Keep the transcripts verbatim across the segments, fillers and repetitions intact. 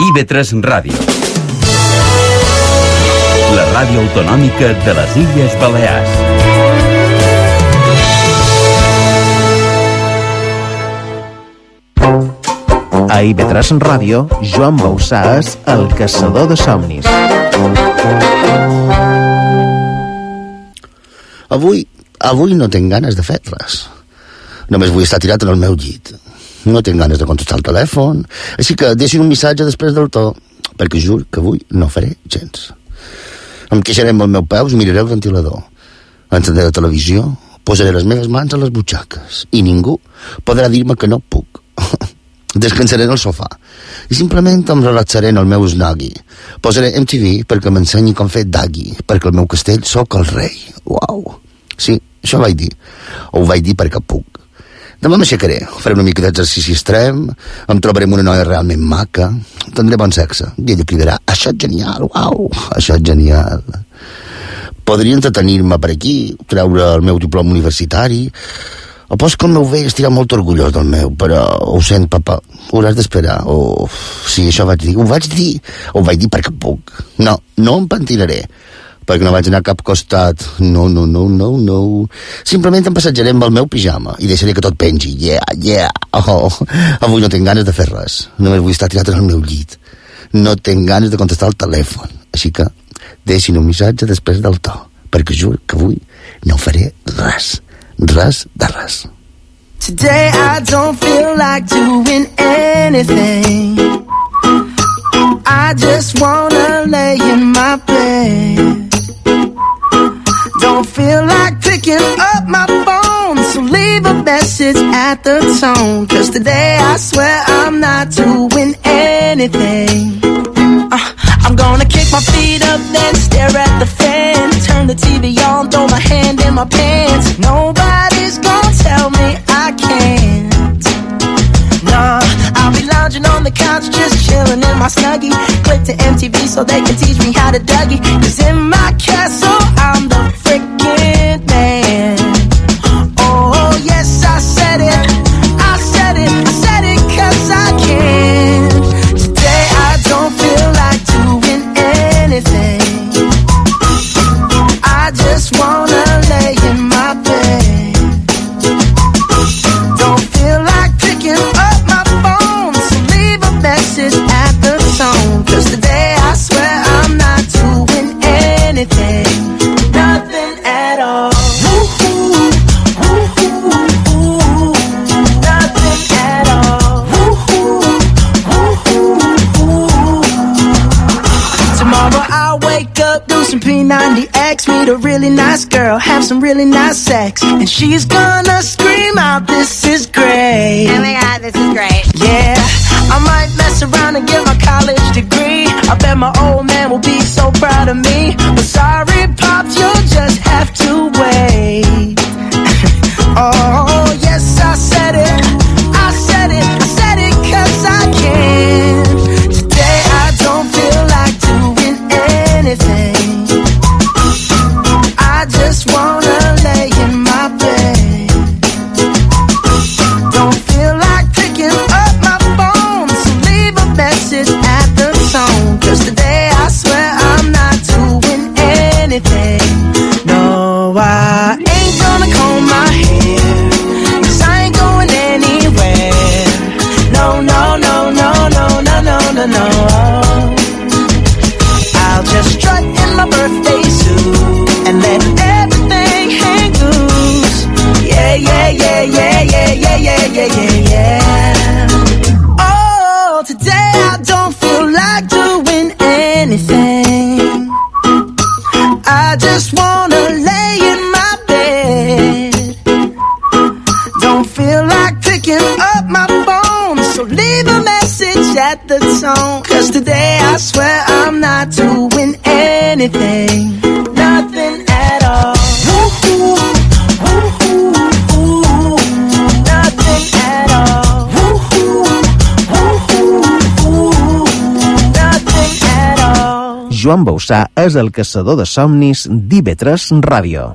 I V tres Ràdio. La ràdio autonòmica de les Illes Balears. A I V tres Ràdio, Joan Bausà és el caçador de somnis. Avui, avui no tinc ganes de fer res. Només vull estar tirat en el meu llit. No tinc ganes de contestar el telèfon, així que deixin un missatge després del to, perquè juro que avui no faré gens. Em queixaré amb el meu peus i miraré el ventilador. Encendré la televisió, posaré les meves mans a les butxaques i ningú podrà dir-me que no puc. Descansaré en el sofà i simplement em relaxaré en el meu snuggie. Posaré M T V perquè m'ensenyi com fer daggy, perquè al meu castell sóc el rei. Uau! Sí, això vaig dir. Ho vaig dir perquè puc. Demà m'aixecaré, faré una mica d'exercici extrem, em trobaré amb una noia realment maca, tindré bon sexe, i ella cridarà, això és genial, uau, això és genial. Podria entretenir-me per aquí, treure el meu diploma universitari, o pots que el meu vell estirà molt orgullós del meu, però ho sent, papa, ho hauràs d'esperar, o... Sí, això vaig dir, ho vaig dir, ho vaig dir perquè puc. No, no em pentinaré, perquè no vaig anar a cap costat. No, no, no, no, no. Simplement em passatjaré amb el meu pijama i deixaré que tot pengi. Yeah, yeah. Oh, avui no tinc ganes de fer res. Només vull estar tirat en el meu llit. No tinc ganes de contestar el telèfon. Així que deixin un missatge després del to, perquè juro que avui no faré res. Res de res. Today I don't feel like doing anything. I just wanna lay in my bed. Don't feel like picking up my phone, so leave a message at the tone. Cause today I swear I'm not doing anything. uh, I'm gonna kick my feet up, then stare at the fan. Turn the T V on, throw my hand in my pants. Nobody's gonna tell me I can't. Nah, I'll be lounging on the couch, just chilling in my snuggie. Click to M T V so they can teach me how to Dougie. Cause in my castle, I'm the freaking man. Oh, yes, I said it. I said it. I said it cause I can. Today I don't feel like doing anything. I just wanna lay in my bed. Don't feel like picking up my phone, so leave a message at the tone. Cause today I swear I'm not doing anything. Nothing at all. Woo-hoo, woo-hoo, nothing at all. Woo-hoo, woo-hoo. Tomorrow I'll wake up, do some P ninety X, meet a really nice girl, have some really nice sex, and she's gonna scream out, this is great. Oh my god, this is great. Yeah, I might mess around and get my college degree. I bet my old man will be so proud of me. But sorry, Pops, you'll just have to wait. Oh, yes, I said it. I said it. I said it cause I can. Today I don't feel like doing anything. I just wanna lay in my bed. Don't feel like picking up my phone, so leave a message at the tone. Cause today I swear I'm not doing anything. No, I ain't gonna comb my hair, cause I ain't going anywhere. No, no, no, no, no, no, no, no, no. I'll just strut in my birthday suit and let everything hang loose. Yeah, yeah, yeah, yeah, yeah, yeah, yeah, yeah, yeah, yeah. Oh, today I don't feel like doing anything. I just wanna lay in my bed. Don't feel like picking up my phone, so leave a message at the tone. Cause today I swear I'm not doing anything. Nothing at all. Woo-hoo, woo-hoo, woo-hoo. Nothing at all. Woo-hoo, woo-hoo, woo-hoo. Nothing at all. Joan Bausà és el caçador de somnis d'I V tres Ràdio.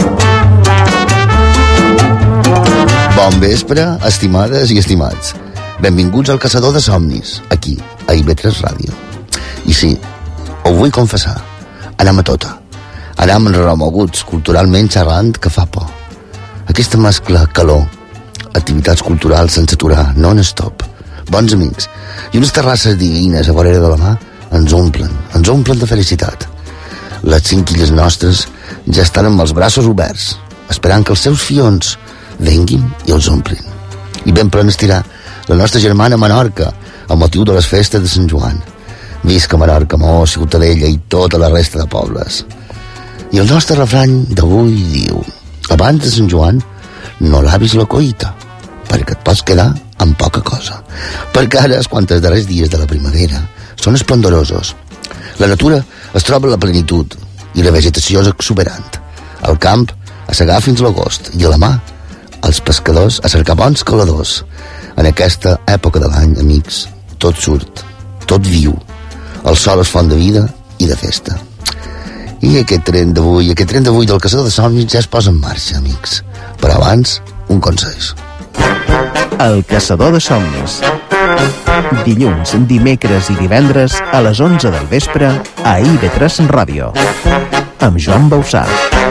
Bon vespre, estimades i estimats. Benvinguts al Caçador de Somnis, aquí, a I V tres Ràdio. I sí, ho vull confessar, anem a tota. Anem remoguts, culturalment xerrant, que fa por. Aquesta mescla, calor, activitats culturals sense aturar, non-stop, bons amics, i unes terrasses divines a vorera de la mà ens omplen, ens omplen de felicitat. Les cinc illes nostres ja estan amb els braços oberts, esperant que els seus fions venguin i els omplin. I ben plen estirar la nostra germana Menorca, a motiu de les festes de Sant Joan. Visca Menorca, Maó, Ciutadella i tota la resta de pobles. I el nostre refrany d'avui diu: abans de Sant Joan no lavis la coïta, perquè et pots quedar amb poca cosa. Perquè ara, quan els darrers dies de la primavera són esplendorosos, la natura es troba a la plenitud i la vegetació és exuberant. Al camp a segar fins l'agost i a la mà els pescadors a cercar bons coladors. En aquesta època de l'any, amics, tot surt, tot viu. El sol és font de vida i de festa. I aquest tren d'avui, aquest tren d'avui del Caçador de Somnis ja es posa en marxa, amics. Però abans, un consell. El Caçador de Somnis. Dilluns, dimecres i divendres a les onze del vespre a I V tres Ràdio. Amb Joan Bausà.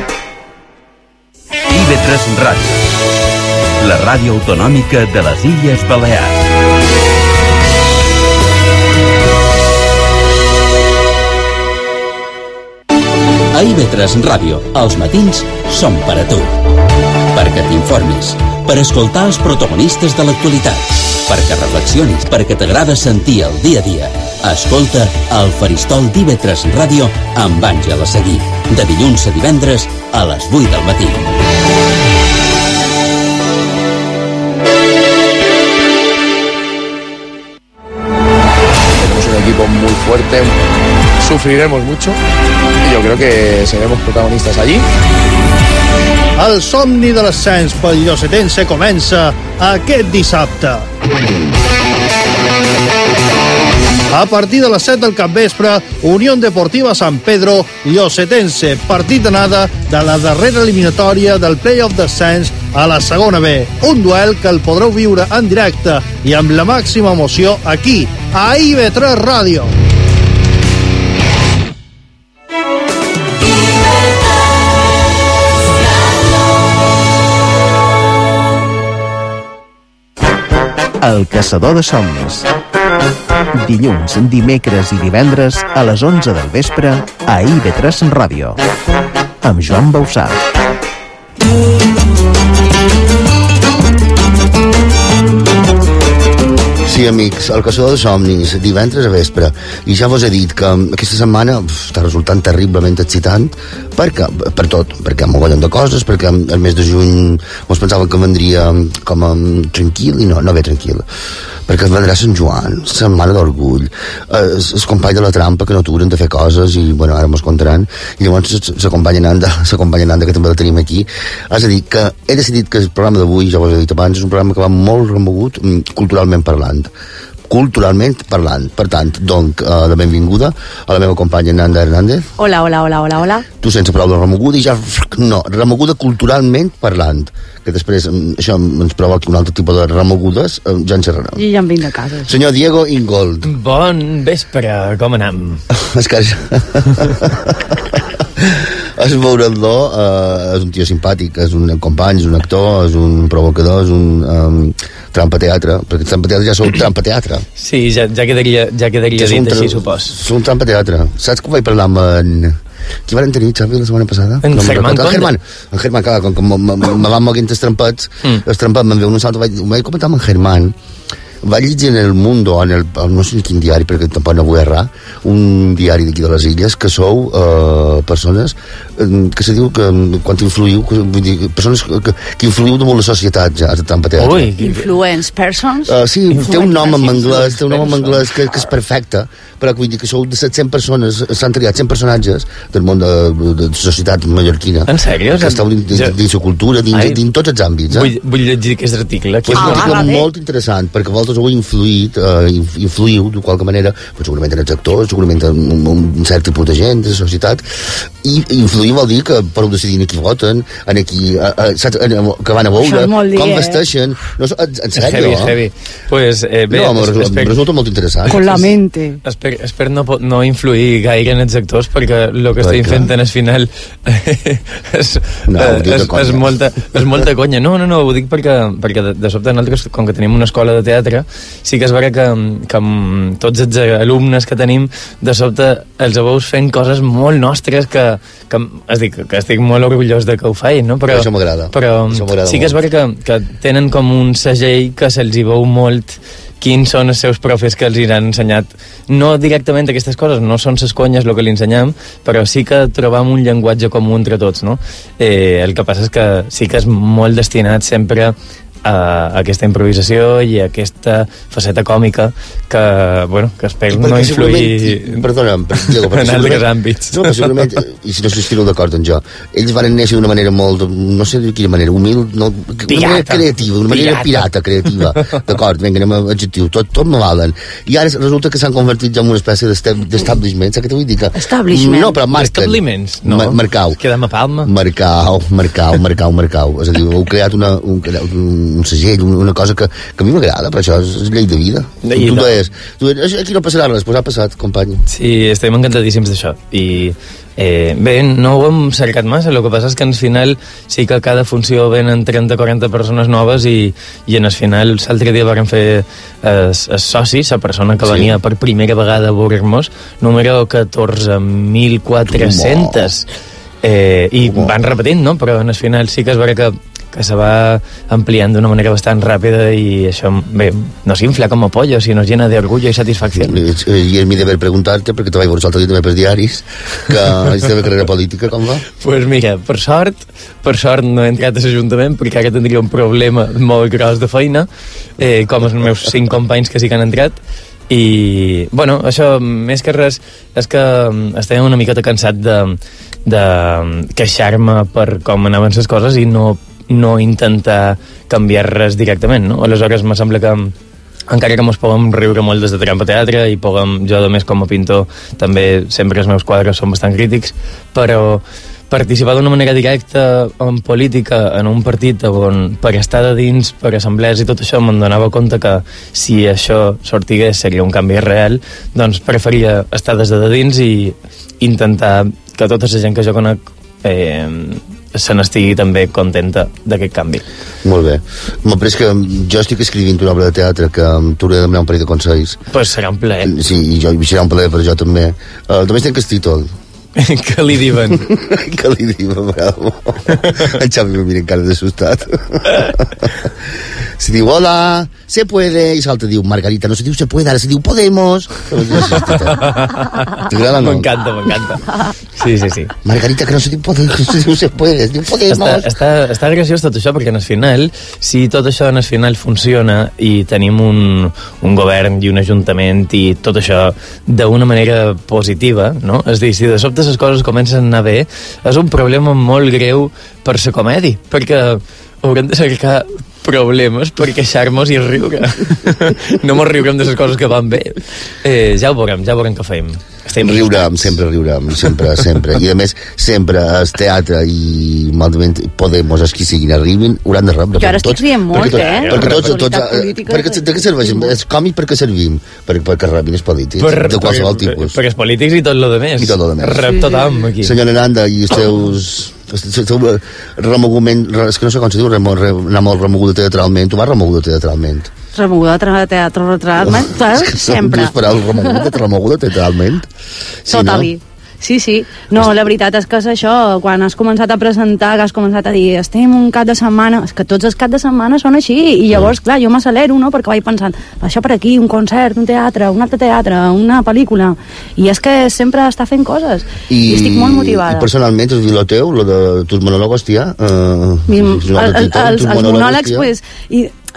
I V tres Ràdio, la ràdio autonòmica de les Illes Balears. A I V tres Ràdio, als matins, som per a tu. Perquè t'informis, per escoltar els protagonistes de l'actualitat, perquè reflexionis, perquè t'agrada sentir el dia a dia. Escolta el Faristol d'I V tres Ràdio amb Àngel Seguí, de dilluns a divendres a les vuit del matí. Tenemos un equipo muy fuerte, sufriremos mucho y yo creo que seremos protagonistas allí. El somni de l'ascens pel Llosetense comença aquest dissabte. A partir de les set del capvespre, Unió Deportiva San Pedro, Llosetense, partit d'anada de la darrera eliminatòria del play-off d'ascens a la segona B. Un duel que el podreu viure en directe i amb la màxima emoció aquí, a I V tres Ràdio. El Caçador de Somnis. Dilluns, dimecres i divendres a les onze del vespre a I V tres Ràdio. Amb Joan Bausà. Sí, amics, el Caçador de Somnis, divendres a vespre. I ja vos he dit que aquesta setmana uf, està resultant terriblement excitant. Per què? Per tot. Perquè hi ha mogollon de coses, perquè el mes de juny mos pensàvem que vendria com a tranquil, i no, no ve tranquil. Perquè vendrà Sant Joan, setmana d'orgull, els, els companys de la trampa que no aturen de fer coses, i bueno, ara mos contaran, i llavors la companya Nanda, la companya Nanda, que també la tenim aquí. És a dir, que he decidit que el programa d'avui, ja vos he dit abans, és un programa que va molt remogut culturalment parlant. culturalment parlant. Per tant, donc, uh, la benvinguda a la meva companya Nanda Hernández. Hola, hola, hola, hola, hola. Tu sense paraula remoguda i ja... No, remoguda culturalment parlant. Que després això ens provoqui un altre tipus de remogudes, ja en xerrarem. I ja em vinc de casa. Senyor Diego Ingold. Bon vespre, com anem? És que... És veure'l-lo, uh, és un tio simpàtic, és un company, és un actor, és un provocador, és un um, trampa-teatre, perquè trampa-teatre ja sou trampa-teatre. Sí, ja, ja quedaria, ja quedaria ja dit així, supos. Sou un trampa-teatre. Saps que vaig parlar amb en... Qui van tenir, Xavi, la setmana passada? En no Germán Conde. En Germán, en Germán, clar, com que me van moguint els trampets, mm. els trampets me'n veu un salto, vaig, vaig comentar amb en Germán, vaig llegir en El Mundo, en el, no sé quin diari, perquè tampoc no vull errar, un diari d'aquí de les Illes, que sou eh, persones eh, que se diu que quan influïu, que, vull dir, persones que, que influïu damunt la societat, ja, a tant pateatre. Ui, influence persons? Uh, sí, té un nom en anglès, té un nom en anglès que, que és perfecte, però vull dir que sou de set-cents persones, s'han triat cent personatges del món de, de, de societat mallorquina. En sèrio? Que esteu dins, dins la cultura, dins, dins tots els àmbits. Eh? Vull, vull llegir aquest article. És un article molt interessant, perquè vol vosaltres heu influït, eh, influïu de qualque manera, però segurament en els actors, segurament en un, un cert tipus de gent, de la societat, i influir vol dir que podeu decidir en qui voten, en qui, a, a, saps, en, que van a veure, dir, com eh? vesteixen... No, en, en sèrio, heavy, és heavy. Pues, eh, bé, no, es, resulta, esper, resulta molt interessant. Con la mente. Esper, esper no, pot- no influir gaire en els actors, perquè el que estem Clar. fent en el final és, No, ho eh, dic de és, conya. és, molta, és molta conya. No, no, no, ho dic perquè, perquè de, de sobte nosaltres, com que tenim una escola de teatre, sí que és vera que, que amb tots els alumnes que tenim, de sobte els veus fent coses molt nostres que, que, estic, que estic molt orgullós de que ho feien, no? Però, Això m'agrada. però Això m'agrada sí que és molt. vera que, que tenen com un segell que se'ls hi veu molt quins són els seus profes que els hi han ensenyat. No directament aquestes coses, no són ses conyes el que li ensenyam, però sí que trobam un llenguatge comú entre tots, no? Eh, el que passa és que sí que és molt destinat sempre a aquesta improvisació i a aquesta faceta còmica que, bueno, que espero no influir perdona'm, per, Diego, en altres àmbits. No, però segurament, i si no s'estiro d'acord amb jo, ells van néixer d'una manera molt, no sé de quina manera, humil, no, una Pirata. manera creativa, una manera Pirata. pirata, creativa. D'acord, vinga, anem a adjectiu, tot, tot me valen. I ara resulta que s'han convertit ja en una espècie d'estab- d'establishment, saps què t'ho vull dir? Que, Establishment. No, però marquen. Establiments, no. Ma- Marcau. Quedem a Palma. Marcau, Marcau, Marcau, Marcau. És a dir, heu creat una, un, un, un segell, una cosa que, que a mi m'agrada, però això és llei de vida. I tu no. deies, tu deies, aquí no passarà res, pues ha passat, company. Sí, estem encantadíssims d'això. I eh, bé, no ho hem cercat massa, el que passa és que al final sí que a cada funció venen trenta o quaranta persones noves i, i en el final l'altre dia vam fer els socis, la persona que Sí. venia per primera vegada a veure-nos, número catorze mil quatre-cents. Eh, I Home. van repetint, no? Però en el final sí que és vera que que se va ampliant d'una manera bastant ràpida i això, bé, no s'infla com a pollo, sinó llena d'orgullo i satisfacció. I és mi deber preguntar-te, perquè te vaig veure l'altre dia també per diaris, que la teva carrera política, com va? Pues mira, per sort, per sort no he entrat a l'Ajuntament perquè ara tindria un problema molt gros de feina, eh, com els meus cinc companys que sí que han entrat, i, bueno, això, més que res, és que estem una miqueta cansat de, de queixar-me per com anaven les coses i no no intentar canviar res directament, no? Aleshores, me sembla que encara que mos puguem riure molt des de Trampa Teatre i puguem, jo a més com a pintor també sempre els meus quadres són bastant crítics, però participar d'una manera directa en política en un partit on per estar de dins, per assemblees i tot això me'n donava compte que si això sortigués seria un canvi real, doncs preferia estar des de dins i intentar que tota la gent que jo conec eh, se n'estigui també contenta d'aquest canvi. Molt bé. M'ha pres que jo estic escrivint una obra de teatre que t'hauré de demanar un parell de consells. Pues serà un plaer. Sí, i jo, i serà un plaer per jo també. Uh, només tenc el títol. Que li diuen? Que li diuen, bravo. En Xavi me mira encara d'assustat. Se diu, hola, se puede, i l'altre diu, Margarita, no se diu se puede, ara se diu Podemos. T'agrada, no? M'encanta, m'encanta. Sí, sí, sí. Margarita, que no se diu Podemos, no se diu se puede, es diu Podemos. Està, està, està graciós tot això, perquè en el final, si tot això en el final funciona i tenim un, un govern i un ajuntament i tot això d'una manera positiva, no? És a dir, si de sobte les coses comencen a anar bé, és un problema molt greu per la comèdia, perquè haurem de cercar problemes per queixar-nos i riure. No mos riurem de les coses que van bé. Eh, ja ho veurem, ja veurem què fem. Estem Riurem, sempre riurem, sempre, sempre. I a més, sempre el teatre i malament Podemos, els qui siguin, arribin, hauran de rebre. Jo ara estic rient molt, tot, eh? Perquè tots, L'actualitat tots, eh, política perquè, de què serveixen? És còmic perquè servim? Per, perquè rebin els polítics, per, de qualsevol per, tipus. Per, per els polítics i tot lo de més. I tot lo de més. Rep tothom, aquí. Senyor Nanda, i els teus... El teu remogument, és que no sé com se diu, remo, re, anar molt remoguda teatralment. Tu vas remoguda teatralment. Remoguda de teatre, teatralment, sempre. Dues paraules, remoguda, remoguda teatralment. Sí, Totally. no? Sí, sí. No, la veritat és que és això, quan has començat a presentar, que has començat a dir estem un cap de setmana, és que tots els caps de setmana són així, i llavors, clar, jo m'acelero, no?, perquè vaig pensant, això per aquí, un concert, un teatre, un altre teatre, una pel·lícula, i és que sempre està fent coses, i, i estic molt motivada. I personalment, el lo teu, lo de tus monòlegs, tia... Eh, Mi, el, el, els, els monòlegs, pues, i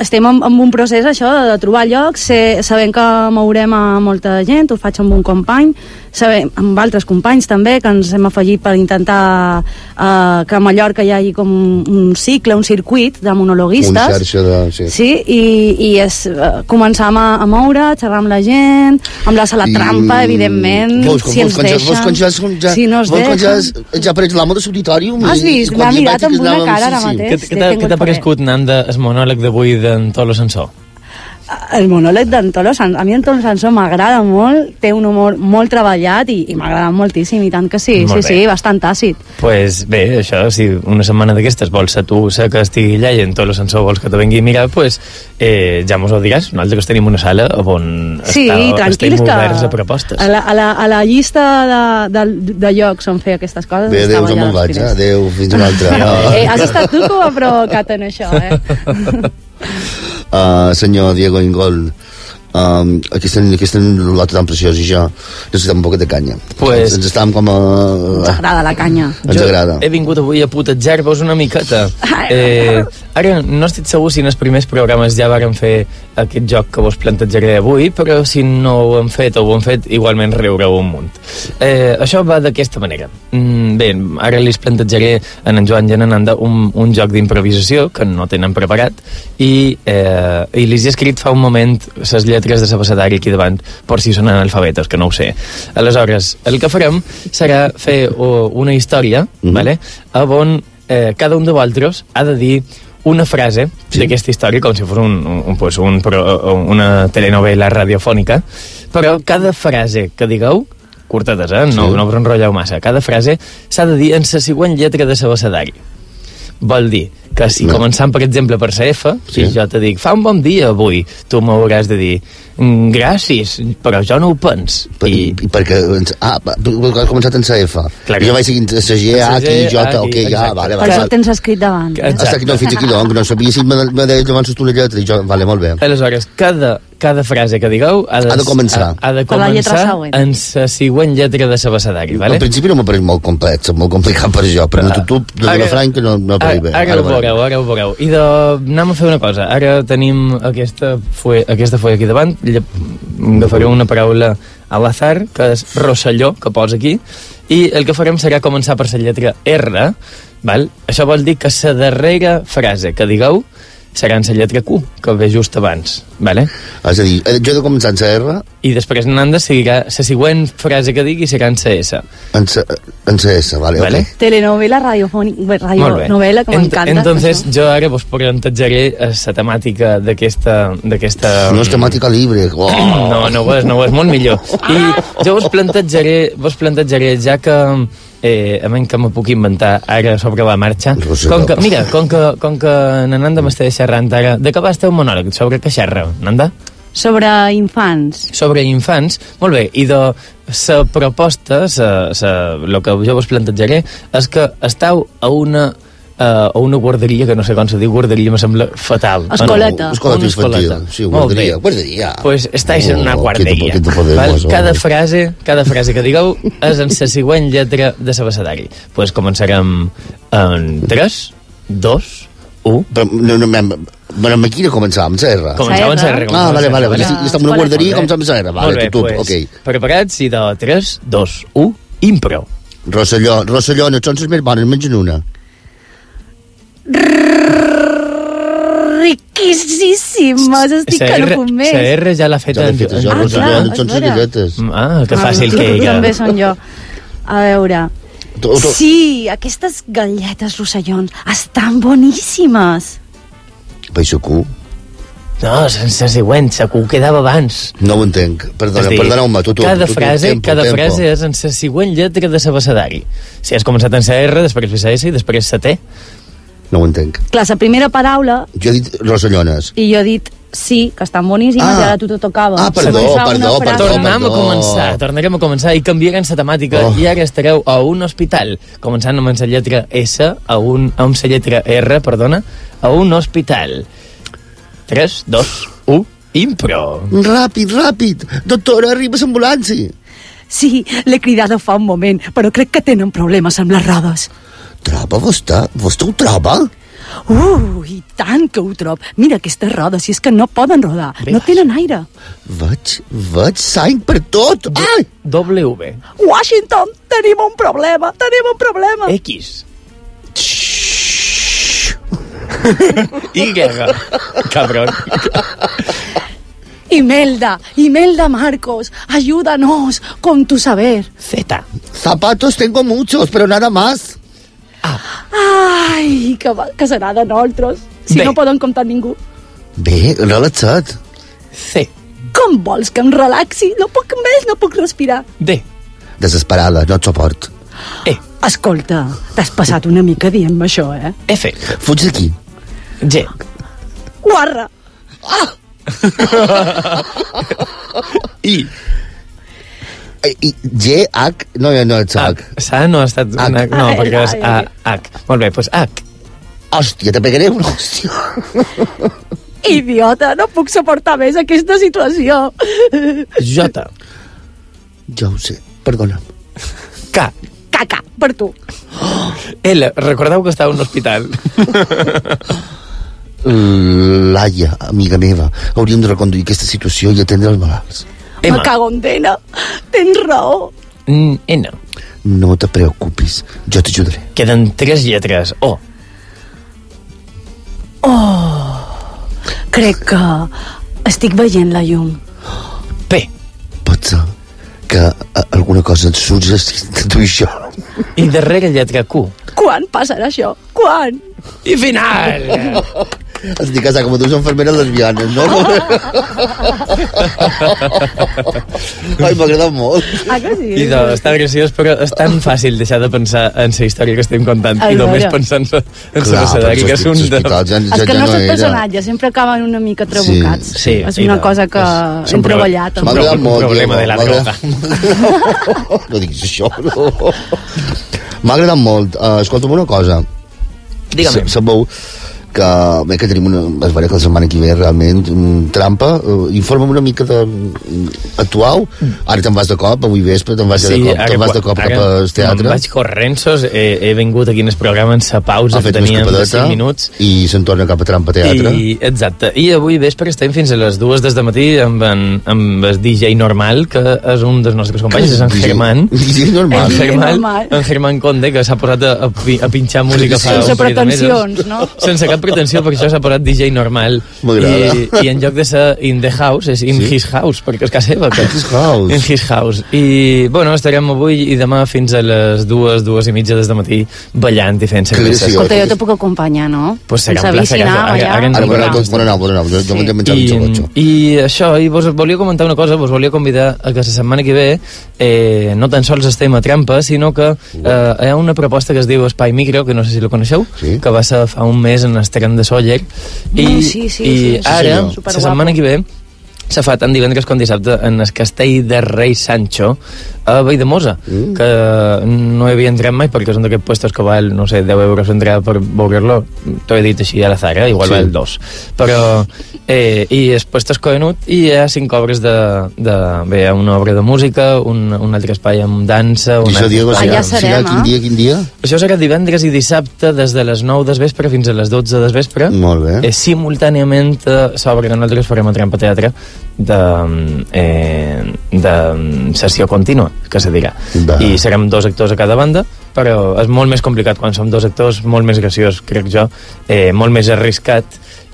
estem en, en un procés això de trobar llocs, sé, sabem que mourem a molta gent, ho faig amb un company, sabem, amb altres companys també, que ens hem afegit per intentar uh, que a Mallorca hi hagi com un, un cicle, un circuit de monologuistes. Una xarxa de... Sí, sí i, i és, uh, començar a, a moure, a xerrar amb la gent, amb la sala I... trampa, evidentment, vos, si ens deixen. Vos quan ja, ja, si no es vos quan ja, deixen. ja apareix l'amo de l'auditorium. Has vist? M'ha mirat amb una cara ara sí, mateix. Què t'ha parescut, Nanda, el monòleg d'avui d'en Tolo Sansó? El monòleg d'en Tolo Sansó, a mi en Tolo Sansó m'agrada molt, té un humor molt treballat i, i m'agrada moltíssim, i tant que sí, molt sí, bé. sí, bastant tàcit. Pues bé, això, si una setmana d'aquestes vols ser tu ser que estigui allà i en Tolo Sansó vols que te vengui a mirar, pues eh, ja mos ho diràs, nosaltres tenim una sala on sí, està, estem oberts que a propostes. A la, a la, a la llista de, de, de llocs on fer aquestes coses bé, adéu, jo me'n vaig, eh? Adéu, fins una altra. eh, has estat tu que ho ha provocat en això, eh? Uh, senyor Diego Ingol, um, aquesta, aquesta lota tan preciosa i jo necessitem un poc de canya. Pues, ens, ens estàvem com a... Ens agrada la canya. Ens jo agrada. He vingut avui a putejar-vos una miqueta. Eh, ara no estic segur si en els primers programes ja vàrem fer aquest joc que vos plantejaré avui, però si no ho hem fet o ho hem fet, igualment riureu un munt. Eh, això va d'aquesta manera. Mm, bé, ara li plantejaré a en Joan i a en Nanda un, un joc d'improvisació que no tenen preparat i, eh, i li he escrit fa un moment les lletres de l'abecedari aquí davant per si són analfabetes, que no ho sé. Aleshores, el que farem serà fer uh, una història, mm-hmm. vale? on eh, cada un de vosaltres ha de dir una frase sí. d'aquesta història, com si fos un, un, pues un, una telenovela radiofònica, però cada frase que digueu, curtetes, eh? no, sí. no us enrotlleu massa, cada frase s'ha de dir en la següent lletra de l'abecedari. Vol dir que si no. començant, per exemple, per la F, si sí. jo te dic, fa un bon dia avui, tu m'hauràs de dir, gràcies, però jo no ho pens. Per, I, i perquè, ah, tu has començat en la F, clar, i jo vaig seguint la G, A, Q, J, ok, ja, vale, vale. Per això tens escrit davant. Hasta aquí, no, fins aquí, no, no sabia si me deies abans tu la lletra, i jo, vale, molt bé. Aleshores, cada, cada frase que digueu ha de, ha de començar, ha, ha de començar en la següent lletra de l'abecedari, vale? Al principi no m'apareix molt complex, molt complicat per jo, però no, tu, tu, de la franca no, no apareix bé. Ara ho veureu, ara ho veureu. I de, anem a fer una cosa, ara tenim aquesta foi, aquesta foi aquí davant, agafaré una paraula a l'azar, que és Rosselló, que posa aquí, i el que farem serà començar per la lletra R, val? Això vol dir que la darrera frase que digueu serà en la lletra Q, que ve just abans, vale? És a dir, jo he de començar en la R... I després Nanda seguirà, la següent frase que digui serà en la S. En la S, vale, vale? Ok. Telenovela radiofònica, radionovela, que m'encanta. Entonces, jo ara vos plantejaré la temàtica d'aquesta... No és temàtica libre. Oh. No, no ho és, no ho és, molt millor. I jo vos plantejaré, vos plantejaré, ja que... Eh, a menys que me puc inventar ara sobre la marxa. Com que, mira, com que, com que na Nanda m'està xerrant ara, de què va estar un monòleg? Sobre què xerra, Nanda? Sobre infants. Sobre infants, molt bé. I de la proposta, el que jo vos plantejaré, és que esteu a una... Uh, o una guarderia, que no sé com se diu guarderia, me sembla fatal. Escoleta. No, escoleta infantil, sí, guarderia. Guarderia. Pues estáis en una guarderia. Val? Cada frase, cada frase que digueu és en la següent lletra de l'abecedari. Pues començarem en tres, dos, u... Però, no, no, però amb quina començàvem? Amb la R? Començàvem amb la R. Ah, vale, vale, vale. Si estem en una guarderia, començàvem amb la R. Molt bé, pues, preparats, i de tres, dos, u, impro. Rosselló, Rosselló, no són les més bones, mengen una. Riquíssimes, estic que no puc més. La R ja l'ha fet ja l'he fet jo, ah, Rosselló, no són cireretes. Ah, que fàcil que ella. També són jo. A veure... Sí, aquestes galletes rossellons estan boníssimes. Peixo Q. No, sense següent, la Q quedava abans. No ho entenc, perdona, perdoneu-me, tu, tu. Cada tu, tu, frase, tempo, cada tempo. frase és en la següent lletra de l'abecedari. Si has començat en la R, després la S i després la T. No ho entenc. Clar, la primera paraula... Jo he dit rossellones. I jo he dit sí, que estan boníssimes, ah. i ara tu te tocava. Ah, perdó, perdó, perdó. Tornem a començar, tornarem a començar i canviarem la temàtica oh. i ara estareu a un hospital, començant amb la lletra S, a un, amb la lletra R, perdona, a un hospital. tres, dos, u, impro. Ràpid, ràpid. Doctora, arriba l'ambulància. Sí, l'he cridat fa un moment, però crec que tenen problemes amb les rodes. Troba vostè? Vostè ho troba? Uh, i tant que ho trob. Mira aquestes rodes, si és que no poden rodar. Bé, no tenen aire. Veig, veig sang per tot. Ai! W. Washington, tenim un problema, tenim un problema. X. Y. Cabrón. Imelda, Imelda Marcos, ayúdanos con tu saber. Z. Zapatos tengo muchos, pero nada más. Ai, que, va- que serà de nosaltres, si Bé. no poden comptar ningú. Bé, relaxa't. C. Com vols que em relaxi? No puc més, no puc respirar. D. Desesperada, no et suport. E. Escolta, t'has passat una mica dient-me això, eh? F. Fuig d'aquí. G. Guarra! I. I, I, G, H, no, no ets H. H. S'ha no ha estat una... No, Ai, perquè és ai, A, ai. H. Molt bé, doncs H. Hòstia, te pegaré una hòstia. Idiota, no puc suportar més aquesta situació. J. Ja ho sé, perdona'm. K. Caca, per tu. L. Recordeu que estava a un hospital. Laia, amiga meva, hauríem de reconduir aquesta situació i atendre els malalts. M. Me cago en dena. Tens raó. N. N. No te preocupis, jo t'ajudaré. Queden tres lletres. O. Crec que estic veient la llum. P. Pot ser que a, alguna cosa ens suggerís de tu i jo. I darrere lletra Q. Quan passarà això? Quan? I final! Estic casat com a dues enfermeres lesbianes, no? Ai, m'ha agradat molt. Ah, que sí? I no, està graciós, però és tan fàcil deixar de pensar en la història que estem contant Ai, i només veure. pensar en sa- en Clar, la Sadari, que és un... De... hospitals ja, És ja, que ja no no són era. personatges, sempre acaben una mica trabucats. Sí, sí, és i una no, cosa que és- hem són pro- treballat. són M'ha amb- agradat un molt. problema de la M'ha agradat- No diguis això, no. M'ha agradat molt. Uh, escolta'm una cosa. Dígame. Sa- Sabeu que, bé, que tenim una... Es veurà que la setmana que ve realment um, trampa. Uh, informa'm una mica de... Actuau. Ara te'n vas de cop, avui vespre, te'n vas, Sí, de cop, ara, te'n vas de cop ara cap al teatre. Me'n vaig corrensos, he, he vingut aquí en el programa en sa pausa Ha que fet una teníem de escapadeta cinc minuts. i se'n torna cap a trampa teatre. I, exacte. I avui vespre estem fins a les dues des de matí amb, en, amb el D J Normal, que és un dels nostres companys, és en D J Germán. D J normal. En D J Germán, normal. en Germán Conde, que s'ha posat a, a, pi- a pinxar música fa Sense un parell de mesos. pretensions, no? Sense cap pretensió, perquè això s'ha posat D J Normal. M'agrada. I, I en lloc de ser in the house, és in Sí? his house, perquè és casa seva. Que... In his house. In his house. I, bueno, estarem avui i demà fins a les dues, dues i mitja des de matí ballant i fent cerveses. graciós. Escolta, jo te puc acompanyar, no? Pues serà Ens un placer. avicinem Ara- allà. ara ens Ara, Vinga. bueno, doncs, bueno, no, bueno, no, jo, jo m'he menjat un I, xocotxo. I això, i vos volia comentar una cosa, vos volia convidar a que la setmana que ve eh, no tan sols estem a Trampa, sinó que eh, hi ha una proposta que es diu Espai Micro, que no sé si la coneixeu, Sí. que va ser fa un mes en l'Estran de Sóller, i, Mm, sí, sí, i sí, sí, ara, senyor. la Superguapo. setmana que ve, se fa tant divendres com dissabte en el castell de Rei Sancho a Valldemossa, mm. que no hi havia entrat mai perquè és un d'aquests puestos que val, no sé, deu euros entrada per veure-lo, t'ho he dit així a l'azar, eh? Igual Sí. sí. val dos, però eh, i el puesto és coenut i hi ha cinc obres de, de bé, hi ha una obra de música, un, un altre espai amb dansa, I un això, altre Diego, espai Allà serà, amb- serà serem, quin eh? dia, quin dia? això serà divendres i dissabte des de les nou del vespre fins a les dotze del vespre. Molt bé. Eh, simultàniament eh, s'obre que nosaltres farem a Trampa Teatre de, eh, de sessió contínua, que se dirà. Va. I serem dos actors a cada banda, però és molt més complicat quan som dos actors, molt més graciós, crec jo, eh, molt més arriscat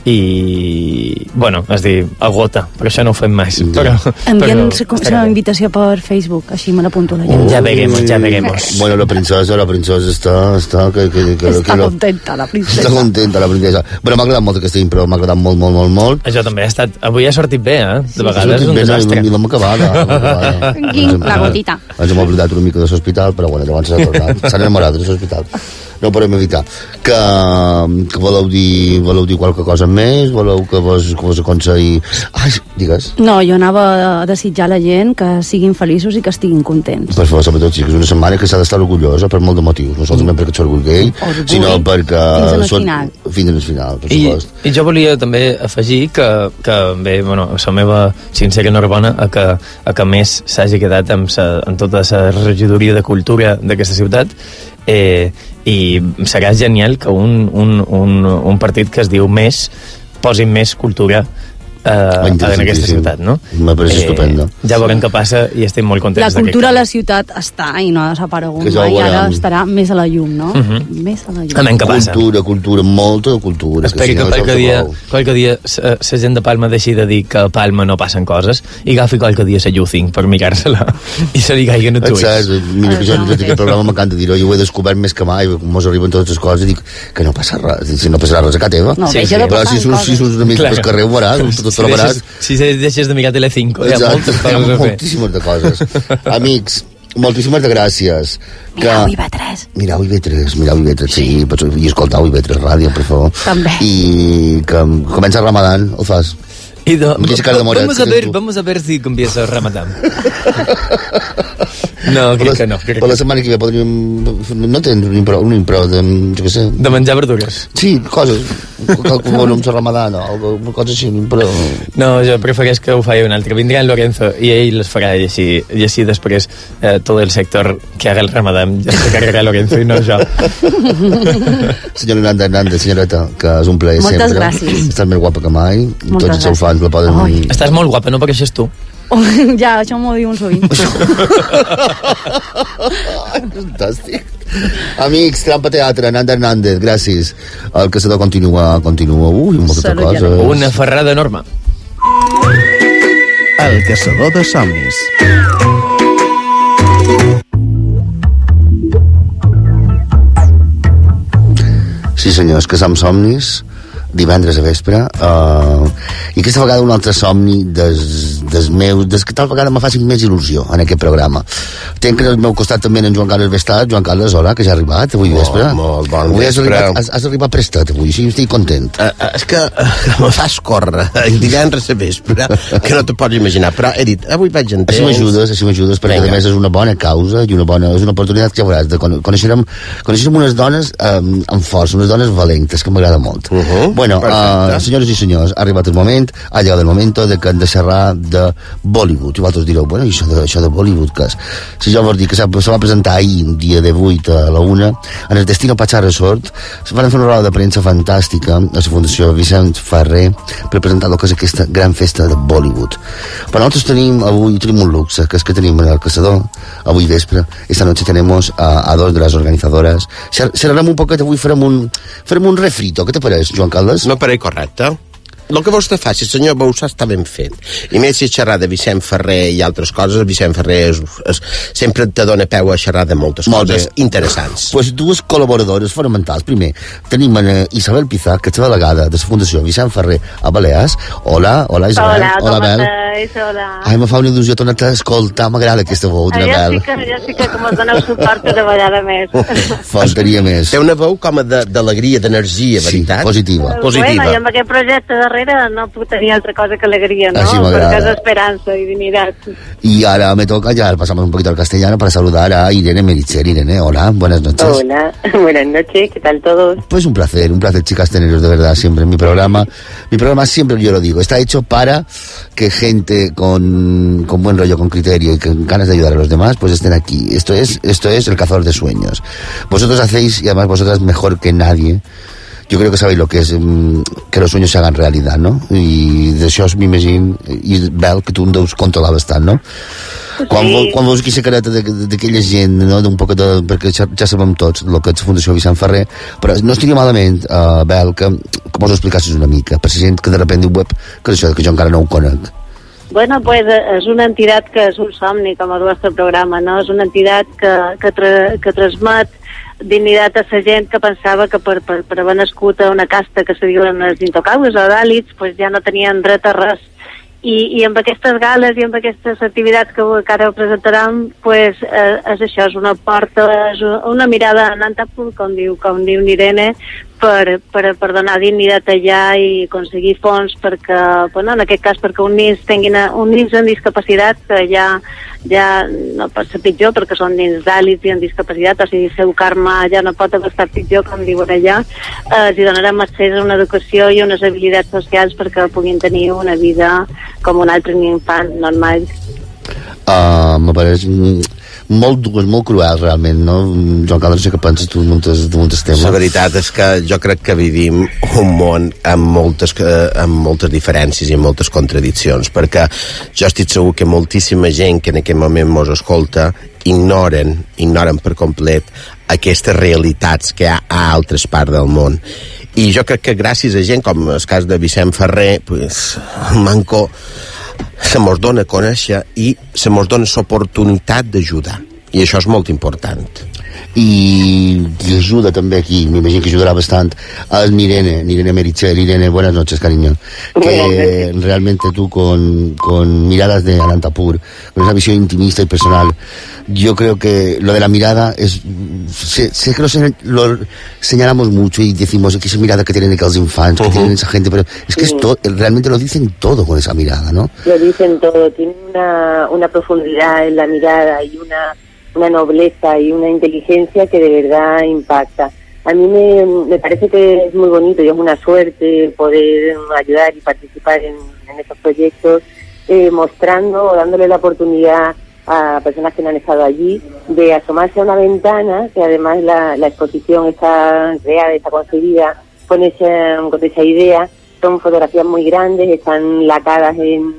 i, bueno, és dir, agota, però això no ho fem mai. Però, Envien però la invitació per Facebook, així me l'apunto la Oh. gent. Ja veremos, ja veremos. Bueno, la princesa, la princesa està... està que, que, que, Està que, contenta, la Està princesa. contenta, la princesa. Bueno, m'ha agradat molt aquesta impro, m'ha agradat molt, molt, molt, molt. Això també ha estat... Avui ha sortit bé, eh? De vegades és un Ben, desastre. I l'hem acabada. Quin, la gotita. Ens hem oblidat una mica de l'hospital, però bueno, llavors s'ha tornat. S'han enamorat de l'hospital. No ho podem evitar. Que, que voleu dir voleu dir qualque cosa més? Voleu que vos, que vos aconselli... Ai, digues. No, jo anava a desitjar a la gent que siguin feliços i que estiguin contents. Per favor, sobretot, sí, que és una setmana que s'ha d'estar orgullosa per molt de motius. No solament perquè ets orgull gay, Orgull sinó perquè... fins al són- final. Fins al final, per I, supost. I jo volia també afegir que, que bé, bueno, la meva sincera enhorabona a que, a que més s'hagi quedat amb, sa, amb tota la regidoria de cultura d'aquesta ciutat eh, i serà genial que un, un, un, un partit que es diu Més posi més cultura Uh, en aquesta ciutat, no? Me pareix eh, estupendo. Ja veurem què passa i estem molt contents. La cultura a la ciutat està i no ha desaparegut mai, i ara estarà més a la llum, no? Uh -huh. Més a la llum. Anem, què passa? Cultura, cultura, molta cultura. Espero que, que qualque dia, qualque dia la gent de Palma deixi de dir que a Palma no passen coses i agafi qualque dia la Youthing per mirar-se-la i se li caiguen a tu. Exacte, mira que jo en aquest programa m'encanta dir-ho, jo ho he descobert més que mai, mos arriben totes les coses i dic que no passa res, si no passarà res a casa teva. No, sí, sí. Però si surts si una mica pel carrer ho veuràs, tot trobaràs. Si deixes de mirar Telecinco, hi ha moltes coses a fer. Moltíssimes de coses. Amics, moltíssimes de gràcies. Mirau I B tres. Mirau I B tres, mirau I B tres, sí, i escoltau I B tres Ràdio, per favor. També. I que comença el Ramadán, el fas. Y do, vamos a ver, vamos a ver si comienza el Ramadán. No, crec que no. Crec per la setmana que ve podríem... No tens un impro, un impro de... Jo què sé... De menjar verdures? Sí, coses. Com el Ramadán o alguna cosa així, un impro... No, jo prefereix que ho faci un altre. Vindrà en Lorenzo i ell les farà i així, i així després eh, tot el sector que haga el Ramadán ja se carregarà Lorenzo i no jo. Senyora Nanda Hernández, senyoreta, que és un plaer Moltes sempre. Moltes gràcies. Estàs més guapa que mai. Moltes Tots els seus fans la poden... Oh, estàs molt guapa, no pareixes tu. Oh, ja, això m'ho diuen sovint. Fantàstic. Amics, Trampa Teatre, Nanda Hernández, gràcies. El caçador continua, continua. Ui, moltes coses. Una ferrada enorme. El caçador de somnis. Sí, senyors, caçar amb somnis divendres a vespre uh, i aquesta vegada un altre somni des, des meus, des que tal vegada me faci més il·lusió en aquest programa. Tenc al meu costat també en Joan Carles Bestat. Joan Carles, hola, que ja ha arribat avui molt, vespre. Molt bon avui vespre. Has arribat, has, has arribat prestat avui, sí, estic content. Uh, uh, és que uh, me fas córrer el divendres a vespre, que no te pots imaginar, però he dit, avui vaig en temps. Així m'ajudes, així m'ajudes, perquè Venga. A més és una bona causa i una bona, és una oportunitat que ja veuràs, de con coneixerem, coneixerem unes dones um, amb força, unes dones valentes, que m'agrada molt. Uh -huh. Bueno, uh, senyores i senyors, ha arribat el moment, ha llegat el moment de que hem de xerrar de Bollywood. I vosaltres direu, bueno, i això de, això de Bollywood, què és? Si jo vos dic que se va presentar ahir, un dia de vuit a la una, en el Destino Pachá Resort, van fer una roda de premsa fantàstica a la Fundació Vicent Ferrer per presentar el que és aquesta gran festa de Bollywood. Però nosaltres tenim avui tenim un luxe, que és que tenim en el Caçador, avui vespre, esta noche tenemos a, a dos de les organitzadoras. Xerrarem un poquet, avui farem un, farem un refrito. Què te pareix, Joan Carles? No pareix correcte. El que vostè faci, senyor Boussà, està ben fet. I més si xerrar de Vicent Ferrer i altres coses, Vicent Ferrer és, és, sempre te dona peu a xerrar de moltes Molt coses bé. Interessants. Pues dues col·laboradores fonamentals. Primer, tenim a Isabel Pizar, que és delegada de la Fundació Vicent Ferrer a Balears. Hola, hola Isabel. Hola, hola, com estàs? Hola. Ai, me fa una il·lusió tornar-te a escoltar, m'agrada aquesta veu d'una ja Bel. Sí que, ja sí que com us doneu suport una vegada més. Faltaria més. Té una veu com a d'alegria, d'energia, veritat? Sí, positiva. positiva. Bueno, i amb aquest projecte darrere no puc tenir altra cosa que alegria, ¿no? Así Porque es esperanza y dignidad. Y ahora me toca, ya pasamos un poquito al castellano para saludar a Irene Meritxell. Irene, hola, buenas noches. Hola, buenas noches, ¿qué tal todos? Pues un placer, un placer, chicas, teneros de verdad siempre en mi programa. Mi programa siempre, yo lo digo, está hecho para que gente con, con buen rollo, con criterio y con ganas de ayudar a los demás, pues estén aquí. Esto es, esto es el cazador de sueños. Vosotros hacéis, y además vosotras mejor que nadie, yo creo que sabéis lo que es um, que los sueños se hagan realidad, ¿no? I d'això m'imagino, i Bel, que tu em deus controlar bastant, no? Quan, sí. quan veus aquí secreta d'aquella gent, no? D'un poc de, perquè ja, ja sabem tots el que és la Fundació Vicent Ferrer, però no estaria malament, uh, Bel, que, que mos ho explicassis una mica, per la gent que de repente diu, web, que és això, que jo encara no ho conec. Bueno, pues és una entitat que és un somni, com el vostre programa, no? És una entitat que, que, tra que transmet dignitat a la gent que pensava que per, per, per haver nascut a una casta que se diuen els intocables o d'àlits, pues ja no tenien dret a res. I, i amb aquestes gales i amb aquestes activitats que, que ara presentarem, pues, eh, és això, és una porta, és una mirada en Antapul, com diu, com diu Irene, per, per, per donar dignitat allà i aconseguir fons perquè, bueno, en aquest cas perquè uns nins tinguin un nins amb discapacitat que ja, ja no pot ser pitjor perquè són nins d'àlits i amb discapacitat, o sigui, seu karma ja no pot haver estat pitjor, com diuen allà. Eh, els donarem accés a una educació i unes habilitats socials perquè puguin tenir una vida com un altre infant normal. Uh, me pareix... molt dures, molt cruels, realment, no? Joan Carles, no sé què penses tu d'un tema. La veritat és que jo crec que vivim un món amb moltes, amb moltes diferències i amb moltes contradiccions, perquè jo estic segur que moltíssima gent que en aquest moment mos escolta ignoren, ignoren per complet aquestes realitats que hi ha a altres parts del món. I jo crec que gràcies a gent com el cas de Vicent Ferrer, pues, el Manco se mos dona a conèixer i se mos dona l'oportunitat d'ajudar, i això és molt important. Y que ajuda també aquí, m'imagino que ajudará bastante, es Irene, Irene Meritxell. Irene, buenas noches, cariño. Que realmente tú con, con miradas de Anantapur, con esa visión intimista y personal, yo creo que lo de la mirada es, sé, sé que lo, lo señalamos mucho y decimos que esa mirada que tienen los infantes, uh-huh. que tienen esa gente, pero es que sí. es todo, realmente lo dicen todo con esa mirada, ¿no? Lo dicen todo, tienen una, una profundidad en la mirada y una una nobleza y una inteligencia que de verdad impacta. A mí me, me parece que es muy bonito y es una suerte poder ayudar y participar en, en estos proyectos, eh, mostrando o dándole la oportunidad a personas que no han estado allí de asomarse a una ventana, que además la, la exposición está creada, está concebida con esa, con esa idea. Son fotografías muy grandes, están lacadas en,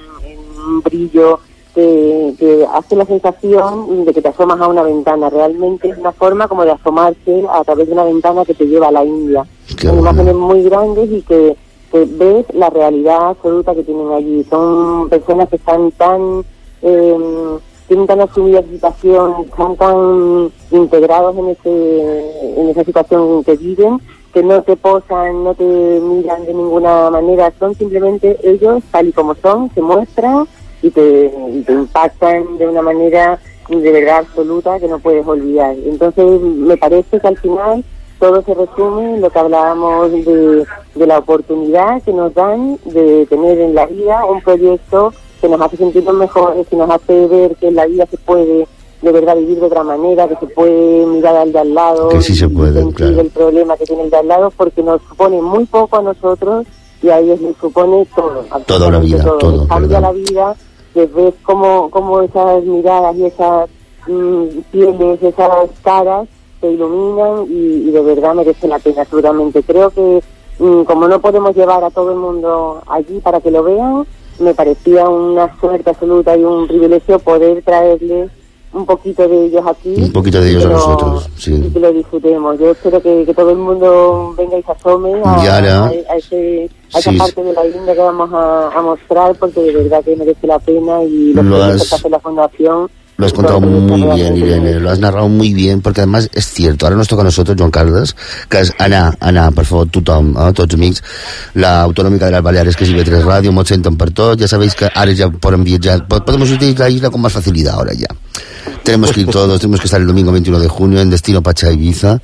en brillo, Que, que hace la sensación de que te asomas a una ventana. Realmente es una forma como de asomarse a través de una ventana que te lleva a la India. Qué Son bueno. imágenes muy grandes y que, que ves la realidad absoluta que tienen allí. Son personas que están tan eh, tienen tan asumida su situación, están tan integrados en ese en esa situación que viven, que no te posan, no te miran de ninguna manera. Son simplemente ellos tal y como son, se muestran y te, y te impactan de una manera de verdad absoluta que no puedes olvidar. Entonces me parece que al final todo se resume en lo que hablábamos de, de la oportunidad que nos dan de tener en la vida un proyecto que nos hace sentirnos mejores, que nos hace ver que en la vida se puede de verdad vivir de otra manera, que se puede mirar al de al lado, que sí se puede, sentir claro. el problema que tiene el de al lado, porque nos supone muy poco a nosotros y a ellos les supone todo. Toda la vida, todo. todo les cambia ¿verdad? la vida, que ves cómo, cómo esas miradas y esas mmm, pieles, esas caras se iluminan y, y de verdad merece la pena, seguramente. Creo que mmm, como no podemos llevar a todo el mundo allí para que lo vean, me parecía una suerte absoluta y un privilegio poder traerles un poquito de ellos aquí. Un poquito de ellos a lo, nosotros, sí. Y que lo disfrutemos. Yo espero que, que todo el mundo venga y se asome a, a, a, ese, a esa sí. parte de la India que vamos a, a mostrar, porque de verdad que merece la pena y lo, lo que has, hace la Fundación. Lo has contado muy bien, Irene, lo has narrado muy bien, porque además es cierto, ahora nos toca a nosotros, Joan Carles, que és anar, anar, per favor, tothom, eh, tots amics, la Autonòmica de les Baleares, que és I B tres Ràdio, mos senten per tot, ja sabéis que ara ja poden viatjar, podemos utilizar la isla con más facilidad ahora ya. Tenemos que ir todos, tenemos que estar el domingo veintiuno de junio en Destino Pacha Ibiza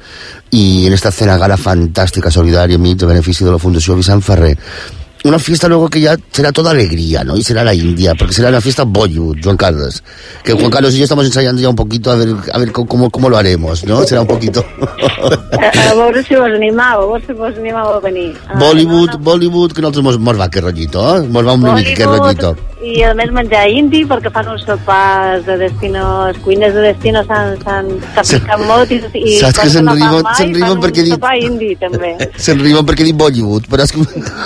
y en esta cena gala fantástica, solidaria, mig, a benefici de la Fundació Vicent Ferrer. Una fiesta luego que ya será toda alegría, ¿no? Y será la India, porque será una fiesta Bollywood, Juan Carlos. Que Juan Carlos y yo estamos ensayando ya un poquito a ver, a ver cómo, cómo lo haremos, ¿no? Será un poquito... A, a veure si vos animau, a veure si vos animau a venir. Bollywood, Bollywood, que nosaltres mos, mos va aquest rotllito, eh? Mos va una mica aquest rotllito. I a més menjar indi, perquè fan uns sopars de destino, els cuiners de destino s'han capricat molt i, i saps que se'n no riuen, mai, se'n riuen perquè un dit... sopar indi, també. Se'n riuen perquè dit Bollywood, però és que...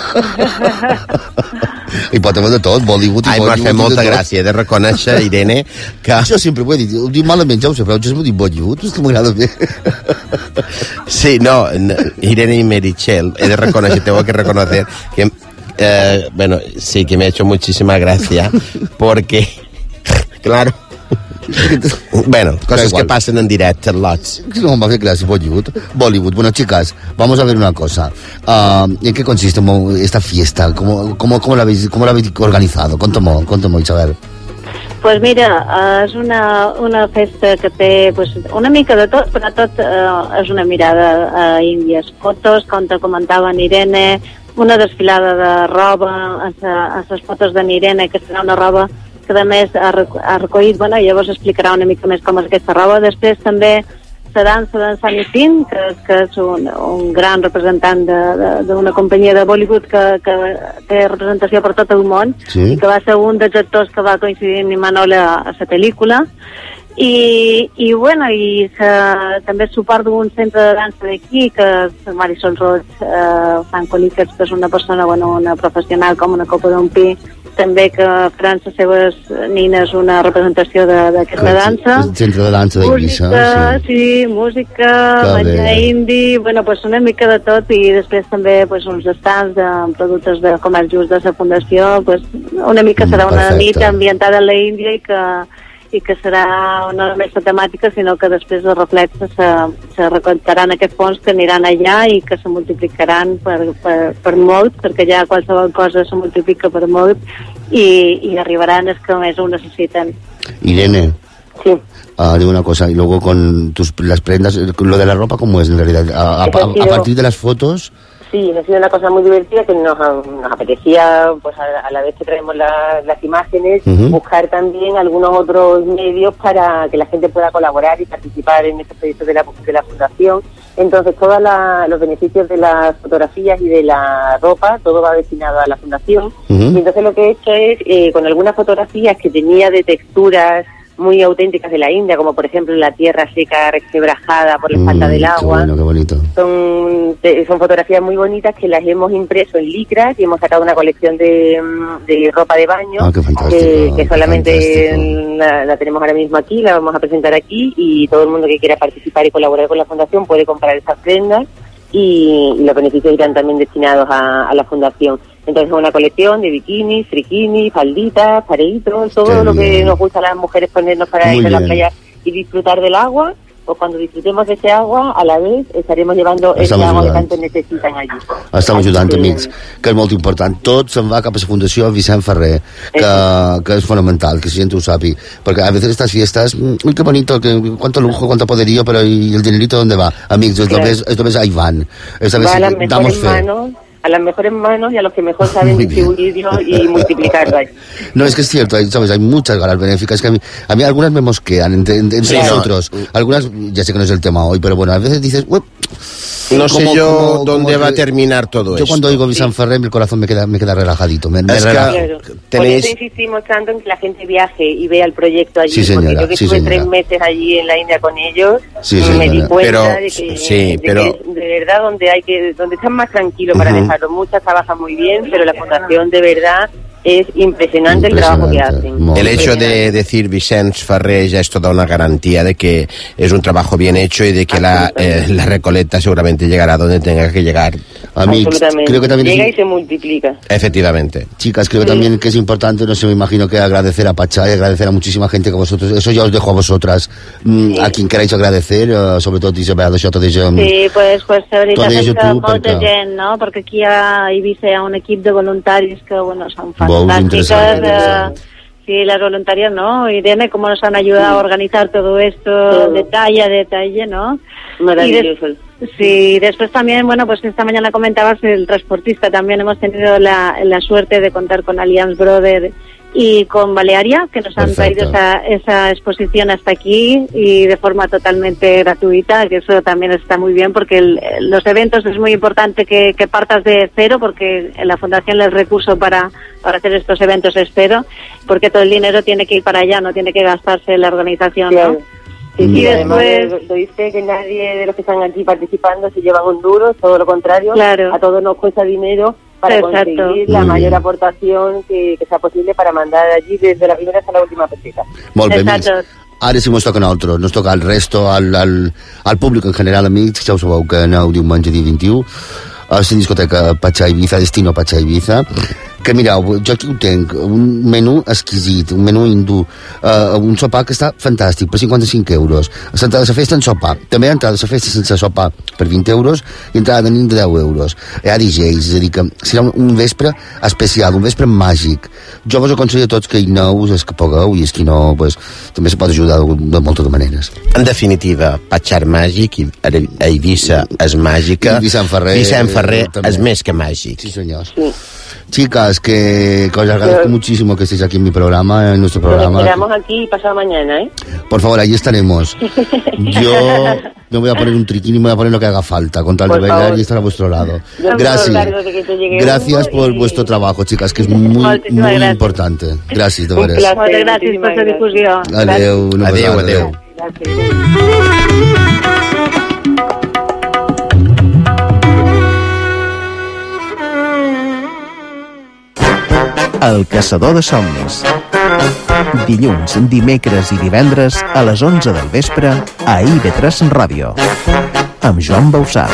I pot haver de tot, Bollywood i Ai, Bollywood. Ai, m'ha fet molta gràcia, he de reconèixer, Irene, que... Jo sempre ho he dit, ho dic malament, ja ho sé, però jo sempre dic Bollywood, és que m'agrada bé. Sí, no, Irene y Meritxell, he de reconocer, tengo que reconocer que... Eh, bueno, sí, que me ha hecho muchísima gracia porque, claro, bueno, cosas que pasan en directo, lots. No, me hace gracia Bollywood. Bollywood, bueno, chicas, vamos a ver una cosa. Uh, ¿En qué consiste esta fiesta? ¿Cómo, cómo, cómo, la, habéis, cómo la habéis organizado? Conta'm, conta'm, Isabel. Pues mira, és una, una festa que té pues, una mica de tot, però tot eh, és una mirada a índies. Fotos, com te comentava en Irene, una desfilada de roba a les fotos d'en Irene, que serà una roba que a més ha, ha recollit, bueno, llavors explicarà una mica més com és aquesta roba. Després també la dansa d'en Sunny Sin, que, que és un, un gran representant d'una companyia de Bollywood que, que té representació per tot el món, sí. I que va ser un dels actors que va coincidir amb Manol a, a la pel·lícula. I, i bueno, i se, també suport d'un centre de dansa d'aquí, que és Marisol Roig, eh, Franco Líquers, que és una persona, bueno, una professional com una copa d'un pi, també que faran les seves nines una representació d'aquesta dansa. El centre de dansa d'Eivissa. Música, sí, sí música, menjar indi, bueno, pues una mica de tot, i després també pues, uns stands de productes de comerç just de la fundació, pues, una mica serà una Perfecte. nit ambientada en la Índia i que i que serà no només la temàtica, sinó que després els reflexos se, se recomptaran aquests fons que aniran allà i que se multiplicaran per, per, per molt, perquè ja qualsevol cosa se multiplica per molt i, y arribarán els que més ho necessiten. Irene. Sí. Uh, digo una cosa, y luego con tus, las prendas, lo de la ropa, ¿cómo es en realidad? A, a, a, a partir de las fotos... Sí, ha sido una cosa muy divertida que nos, nos apetecía, pues a, a la vez que traemos la, las imágenes, uh-huh. buscar también algunos otros medios para que la gente pueda colaborar y participar en estos proyectos de la, de la Fundación. Entonces, todos los beneficios de las fotografías y de la ropa, todo va destinado a la Fundación. Uh-huh. Y entonces lo que he hecho es, eh, con algunas fotografías que tenía de texturas muy auténticas de la India, como por ejemplo la tierra seca resquebrajada por la mm, falta del agua. Qué bueno, qué bonito. Son, de, son fotografías muy bonitas que las hemos impreso en licras y hemos sacado una colección de, de ropa de baño. Ah, qué fantástico, que, que solamente fantástico. La, la tenemos ahora mismo aquí, la vamos a presentar aquí y todo el mundo que quiera participar y colaborar con la Fundación puede comprar esas prendas y, y los beneficios irán también destinados a, a la Fundación. Entonces es una colección de bikinis, frikinis, falditas, pareitos, todo Qué lo que bien. nos gusta a las mujeres ponernos para Muy ir a la bien. playa y disfrutar del agua. Pues cuando disfrutemos de ese agua, a la vez estaremos llevando ese Estamos agua que ayudando. tanto necesitan allí. Estem Així ajudant, que- amics, que és molt important. Tot se'n va cap a la Fundació Vicent Ferrer, que, que és fonamental, que la gent ho sàpiga. Perquè a veces estas fiestas, mm, uy, qué bonito, que, cuánto lujo, cuánto poderío, pero ¿y el dinerito dónde va? Amics, esta Claro. vez, esta vez ahí van. Esta vez Va a las sí, damos mejores fe. manos, a las mejores manos y a los que mejor saben Muy bien. distribuirlo y multiplicarlo allí. No, es que es cierto, hay, ¿sabes? Hay muchas galas benéficas que a mí, a mí algunas me mosquean entre, entre Sí, nosotros. Algunas, ya sé que no es el tema hoy, pero bueno, a veces dices, "Uep, No sé como- yo como- dónde como va a que- terminar todo Yo esto. cuando oigo Vicent Ferrer, el corazón me queda, me queda relajadito. Me, me Es que- relaja. Claro. Por Tenéis- eso insistimos tanto en que la gente viaje y vea el proyecto allí, Sí, señora, porque yo que sí, estuve señora. tres meses allí en la India con ellos, Sí, me señora. di cuenta Pero- de que, sí, de, pero- que es de verdad donde hay que, donde están más tranquilos para Ujú. dejarlo. Muchas trabajan muy bien, pero la fundación de verdad es impresionante, el trabajo que Impresionante, hacen. molt El bé. hecho de decir Vicens Ferrer ya es toda una garantía de que es un trabajo bien hecho y de que la, eh, la Recoleta seguramente llegará donde tenga que llegar. Amics, Absolutamente. creo que también Llega es, y se multiplica. Efectivamente. chicas, creo que también que es importante, no sé, me imagino que agradecer a Pachá y agradecer a muchísima gente que vosotros, eso ya os dejo a vosotras, mm, Sí. a quien queráis agradecer, eh, sobretot Isabel, això tot és... Um, Sí, pues, pues la veritat Tot és és que YouTube, molta perquè- gent, no? Perquè aquí a Eivissa hi ha un equip de voluntaris que, bueno, son Molt fantàstiques. interessant, eh, interessant. sí, las voluntarias, ¿no? Irene, cómo nos han ayudado a organizar todo esto, Todo. detalle a detalle, ¿no? Maravilloso. Sí, después también, bueno, pues esta mañana comentabas el transportista, también hemos tenido la, la suerte de contar con Allianz Brothers y con Balearia, que nos han Perfecto. traído esa, esa exposición hasta aquí y de forma totalmente gratuita, que eso también está muy bien, porque el- los eventos es muy importante que, que partas de cero, porque en la Fundación el recurso para, para hacer estos eventos es cero, porque todo el dinero tiene que ir para allá, no tiene que gastarse en la organización, ¿no? Claro. Sí, Mm. sí, Y además después- lo dice que nadie de los que están aquí participando se llevan un duro, todo lo contrario, Claro. a todos nos cuesta dinero para Exacto. conseguir la Muy mayor bien. aportación que, que sea posible para mandar allí desde la primera hasta la última peseta. Molt bé, amics. Exacto. Ara sí mos toca a nosaltres, nos toca al resto, al, al, al públic en general, amics, ja ho sabeu que aneu diumenge dia vint-i-u a la discoteca Pachá Ibiza, Destino Pachá Ibiza, que mireu, jo aquí ho tenc, un menú exquisit, un menú hindú, uh, un sopar que està fantàstic, per cinquanta-cinc euros. Entrada de la festa en sopar, també entrada de la festa sense sopar per vint euros i entrada de nit de deu euros. Hi ha D Js, és a dir, que serà un, un vespre especial, un vespre màgic. Jo vos aconsello a tots que hi aneu, és que pugueu, i és que no, pues, també se pot ajudar de, de moltes maneres. En definitiva, Patxar màgic i a Eivissa és màgica. I Vicent Ferrer, Vicent Ferrer també. és més que màgic. Sí, senyors. Chicas, chicas, que, que os agradezco muchísimo que estéis aquí en mi programa, en nuestro programa. Nos esperamos aquí pasado mañana, ¿eh? Por favor, ahí estaremos. Yo me voy a poner un triquín y me voy a poner lo que haga falta, con tal Por de bailar favor. y estar a vuestro lado. Yo me Gracias. encargo de que te llegue Gracias uno por y- vuestro trabajo, chicas, que és muy, Moltíssimes muy gràcies. importante. Gràcies, de Un veres. placer. Moltes gràcies per la difusió. Adéu. una Adéu, abraçada, adéu. El caçador de somnis. Dilluns, dimecres i divendres a les onze del vespre a I V tres Ràdio. Amb Joan Bausà.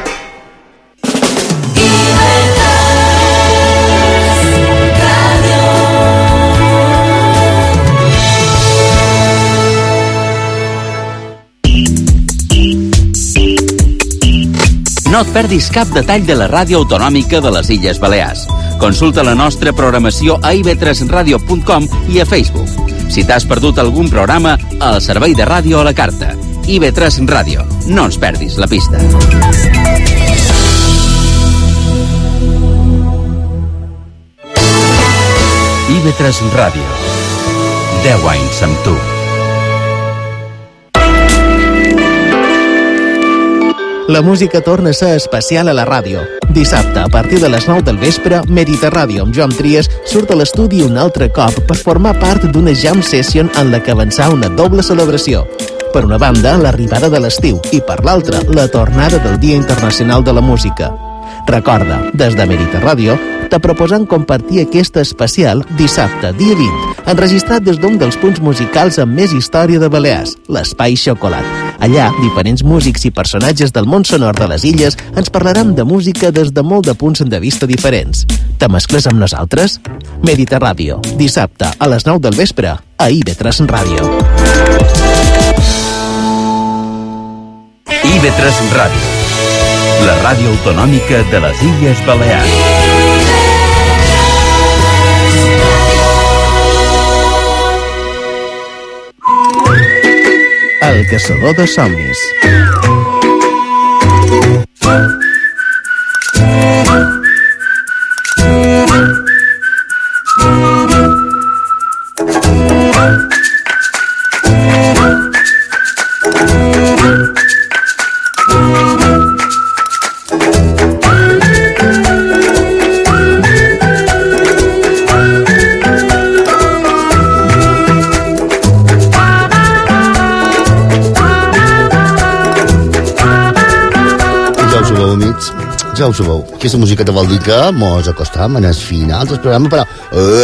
No et perdis cap detall de la ràdio autonòmica de les Illes Balears. Consulta la nostra programació a i v tres radio punt com i a Facebook. Si t'has perdut algun programa, al servei de ràdio a la carta. I V tres Ràdio. No ens perdis la pista. I V tres Ràdio. deu anys amb tu. La música torna a ser especial a la ràdio. Dissabte, a partir de les nou del vespre, Mediterràdio amb Joan Tries surt a l'estudi un altre cop per formar part d'una jam session en la que avançar una doble celebració. Per una banda, l'arribada de l'estiu i per l'altra, la tornada del Dia Internacional de la Música. Recorda, des de Mediterràdio, te proposant compartir aquesta especial dissabte, dia vint, enregistrat des d'un dels punts musicals amb més història de Balears, l'Espai Xocolat. Allà, diferents músics i personatges del món sonor de les illes ens parlaran de música des de molt de punts de vista diferents. Te mescles amb nosaltres? Mediterràdio, dissabte a les nou del vespre, a I V tres Ràdio. I V tres Ràdio, la ràdio autonòmica de les Illes Balears. El caçador de somnis. Ja ho sabeu, aquesta musiqueta vol dir que mos acostam en el final del programa, però... Eh,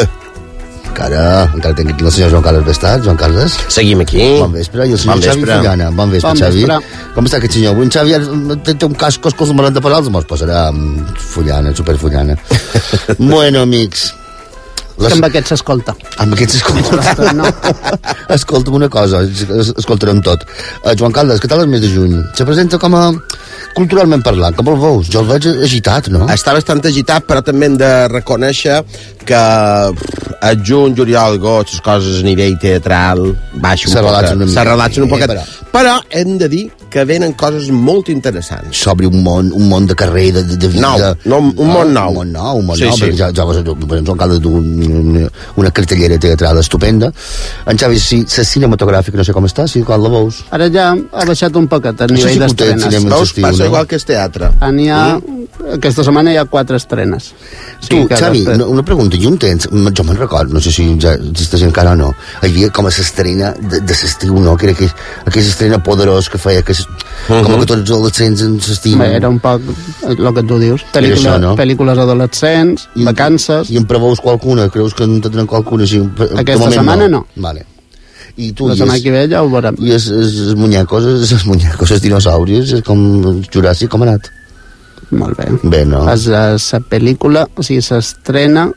encara, encara tinc aquí el senyor Joan Carles Bestat. Joan Carles. Seguim aquí. Bon vespre. I el senyor Bon Xavi vespre. Fullana. Bon vespre, Bon Xavi. vespre. Com està aquest senyor? Avui en Xavi ara té, té un casco, els noranta paraules, mos posarà amb Fullana, superfullana. Bueno, amics... Les... Que amb aquest s'escolta. Amb aquest s'escolta. No. Escolta'm una cosa, es- escoltarem tot. Uh, Joan Carles, què tal el mes de juny? Se presenta com a... culturalment parlant, com el veus? Jo el veig agitat, no? Està bastant agitat, però també hem de reconèixer que pff, el juny, juliol, agost, les coses a nivell teatral baixen Se un relaxen una poquet. mica. Se relaxen un Sí, poquet. però- Però hem de dir que venen coses molt interessants. S'obre un món, un món de carrer, de, de, de vida. Nou, no, un món nou. Un món nou, un món Sí, nou, sí. perquè ja, ja vas a per exemple, Carles du una, una cartellera teatral estupenda. En Xavi, si, la cinematogràfica, no sé com està, si quan la veus. Ara ja ha baixat un poquet a Això sí nivell que ho té el d'estrenes. cinema Veus? estiu, Passa no? igual que el teatre. Ah, n'hi ha, aquesta setmana hi ha quatre estrenes. Tu, que Xavi, després- una, una pregunta, i un temps, jo me'n record, no sé si ja existeix encara o no, hi havia com a s'estrena de, de l'estiu, no? Que era aquell, aquella estrena poderós que feia que, uh -huh. com que tots els adolescents en s'estimen. Bé, era un poc el que tu dius. Era Pel·lícula, això, no? Pel·lícules adolescents, I, vacances... I en preveus qualcuna? Creus que en tindran qualcuna? Sí, de Aquesta moment setmana no. Vale. I tu, La i setmana es- que ve ja ho veurem. I els, els, els muñecos, els, els muñecos, els dinosaures, és com el Juràssic, com ha anat? Molt bé. Bé, no? És la pel·lícula, o sigui, s'estrena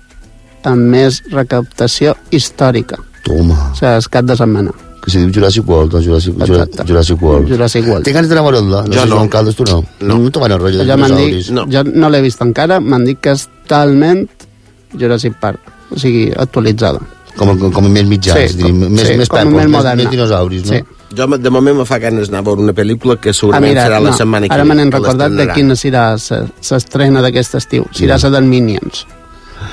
amb més recaptació històrica. Toma. O sigui, és cap de setmana. Que se diu Jurassic World, no? Jurassic, Exacte. Jurassic World. Jurassic World. Té ganes d'anar a veure-la? No Jo sé si no. Joan Carles, tu no? No. No te van a rotllo de Ja m'han dit, dinosauris. No. jo no l'he vist encara, m'han dit que és talment Jurassic Park, o sigui, actualitzada. Com, com, com més mitjans, Sí, diríem, com- més, sí, més com pepos, més més, moderna. més dinosauris, no? Sí. Jo, de moment, me fa ganes d'anar a veure una pel·lícula que Ah, segurament mira, serà la no, setmana que ara me n'he que recordat de l'estrenaran. quina serà l'estrena d'aquest estiu. Serà la del Minions.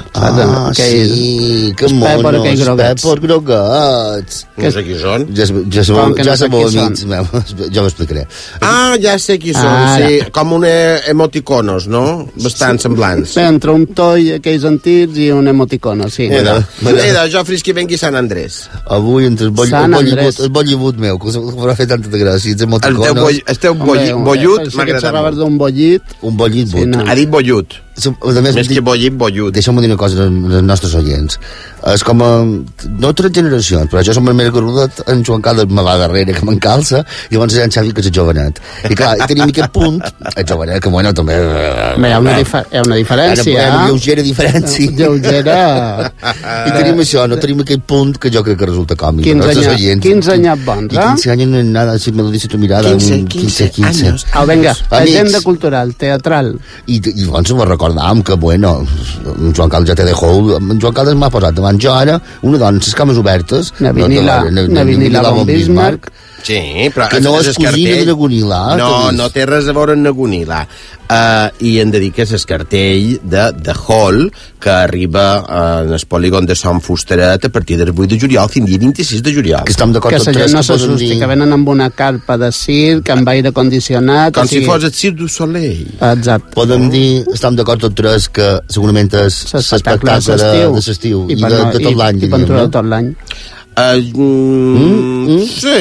Ah, sí, que monos, Pepper Groguets. No sé qui són. Ja, ja, ja, no ja sabeu, amics meus, jo m'explicaré. Ah, ja sé qui són, ah, sí, com un emoticonos, no? Bastant semblants. Bé, entre un toy, aquells antics, i un emoticono, sí. Eda, Eda, jo frisqui vengui Sant Andrés. Avui, entre el bollywood, el bollywood meu, que us haurà fet tanta gràcia, els emoticonos. El teu bollut m'ha agradat molt. Un bollit. Un bollit, ha dit bollut. Més que bollit, bollut. Deixa'm dir una cosa als nostres oients. És com a... no tres generacions, però jo som el més garudet, en Joan Carles me va darrere, que m'encalça, i llavors en Xavi, que és el jovenet. I clar, tenim aquest punt, el jovenet, que bueno, també... Hi ha una, difer hi ha una diferència, hi ha una lleugera diferència. Lleugera... I tenim això, no tenim aquest punt que jo crec que resulta còmic. quinze anyats bons, eh? quinze anys no és nada, si me lo dice tu mirada. quinze, quinze anys. Ah, vinga, agenda cultural, teatral. I llavors ho recordàvem que, bueno, en Joan Carles ja te dejó, en Joan Carles m'ha posat davant jo ara una dona amb les cames obertes, na vinila, na vinila von Bismarck, sí, però que no és cosina de Nagunila. No, no té res a veure amb Nagunila. Uh, I hem de dir que és el cartell de, de Hall, que arriba uh, en el polígon de Sant Fusteret a partir del vuit de juliol fins al vint-i-sis de juliol. Que estem d'acord tots tres. Que la gent no s'assusti, dir... que venen amb una carpa de circ, amb aire condicionat... Com o sigui... si fos el Cirque du Soleil. Exacte. Podem dir, estem d'acord tots tres, que segurament és l'espectacle de l'estiu i, i de, no, de tot l'any. I pintura de tot l'any. Uh, mm, mm, mm. Sí.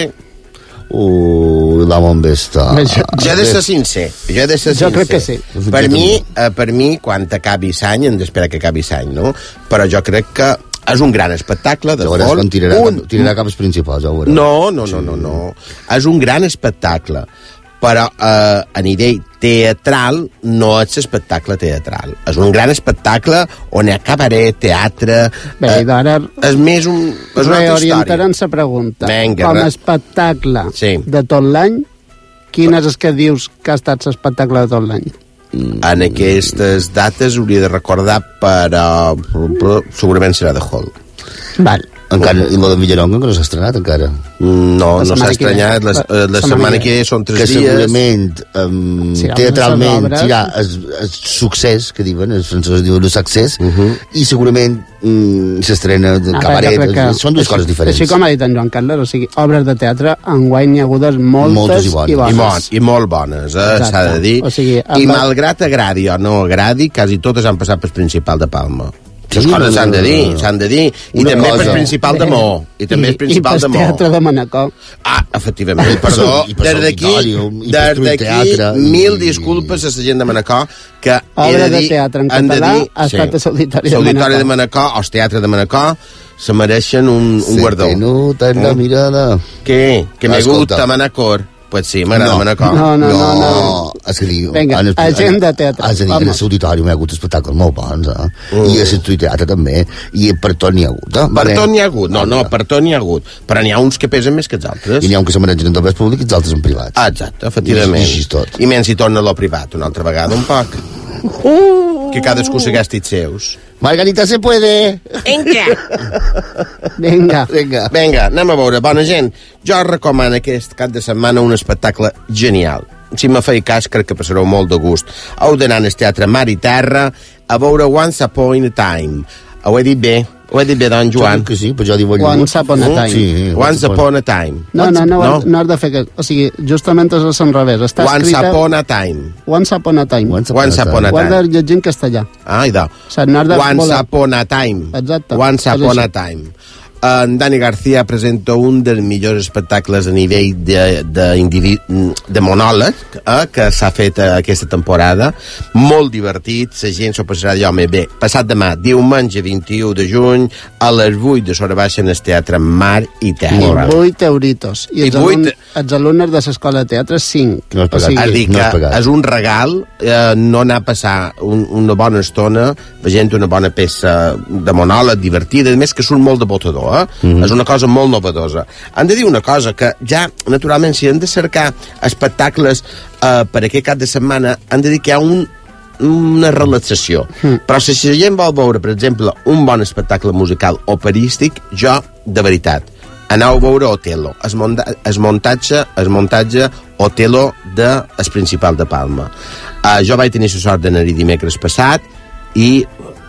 Ui, l'home on està. Jo he de ser sincer. Jo he de ser jo sincer. crec que sí. Per mi, uh, per mi, quan acabi l'any, hem d'esperar que acabi l'any, no? Però jo crec que és un gran espectacle de Hall. Un... Tirarà, un... tirarà cap als principals, ja ho veurà. No, no, no, no, no. És un gran espectacle. Però eh, a nivell teatral no és espectacle teatral. És un gran espectacle on hi ha cabaret, teatre... Bé, eh, ara... És més un... És reorientarem la pregunta. Venga, com a espectacle sí. de tot l'any, quin és el que dius que ha estat l'espectacle de tot l'any? En aquestes dates hauria de recordar, però, però segurament serà de Hall. Val. Encara, i lo de Villaronga que no s'ha estrenat encara. No, no s'ha estrenat. La, la, la setmana que ve són tres que dies. Que segurament, um, sí, teatralment, serà el, el succés, que diuen, els francesos diuen el succés, uh -huh. i segurament um, s'estrena de cabaret. Que, són dues coses diferents. Així com ha dit en Joan Carles, o sigui, obres de teatre enguany n'hi ha hagudes moltes, moltes i, bones. i bones. I, bon, I molt bones, eh, s'ha de dir. O sigui, I malgrat agradi o no agradi, quasi totes han passat pel Principal de Palma. Les sí, coses s'han de dir, s'han de dir. I Una també cosa. per Principal de Mo. I també el Principal de Mo. I per Teatre de Manacor. Ah, efectivament, perdó. Des d'aquí, des d'aquí, mil disculpes a la gent de Manacor, que obra de teatre en català ha estat a l'Auditori de Manacor. L'Auditori de Manacor, o el Teatre de Manacor, se mereixen un, un guardó. Se te nota en la mirada. Què? Que me gusta Manacor. Pues sí, m'agrada no. Manacor. No, no, no. no. És a dir, vinga, el, agenda de teatre. És a dir, en l'auditori m'ha hagut espectacles molt bons, eh? Mm. I a l'estudi teatre també. I per tot n'hi ha hagut, eh? Per tot n'hi ha hagut, no, no, per tot n'hi ha hagut. Però n'hi ha uns que pesen més que els altres. I n'hi ha uns que se mereixen en tot el públic i els altres en privats. Ah, exacte, efectivament. I, i tot. I menys si torna a lo privat una altra vegada, un poc. Uh. Que cadascú segueix els seus. Margarita, se puede. Venga. Venga. Venga. Venga, anem a veure. Bona gent, jo recomano aquest cap de setmana un espectacle genial. Si me feia cas, crec que passareu molt de gust. Heu d'anar al Teatre Mar i Terra a veure Once Upon a Time. Ho he dit bé? Ho he dit bé, don Joan? Jo que sí, però jo dic Bollywood. Once Upon a Time. Sí, Once Upon a Time. No, no, no, no, no has de fer que... O sigui, justament és al revés. Està Once escrita... Upon a Time. Once Upon a Time. Once Upon a Time. Guarda llegint castellà. Ah, idò. O sigui, no has de... Once Upon a Time. Exacte. Once Upon a Time. En Dani García presenta un dels millors espectacles a nivell de, de, de monòleg eh, que s'ha fet aquesta temporada. Molt divertit, la gent s'ho passarà d'allò més bé. Passat demà, diumenge vint-i-u de juny, a les vuit de l'hora baixa en el Teatre Mar i Terra. I vuit euritos. I, I els, vuit... alun els alumnes de l'escola de teatre, cinc. No o sigui, dir que no és un regal eh, no anar a passar un, una bona estona veient una bona peça de monòleg divertida, a més que surt molt de botador. Eh? Mm-hmm. És una cosa molt novedosa. Han de dir una cosa, que ja, naturalment, si hem de cercar espectacles eh, per aquest cap de setmana, han de dir que hi ha un, una relaxació. Mm. Però si la gent vol veure, per exemple, un bon espectacle musical operístic, jo, de veritat, aneu a veure Otello, es, monta es muntatge, es muntatge Otello de El Principal de Palma. Uh, jo vaig tenir la sort d'anar-hi dimecres passat i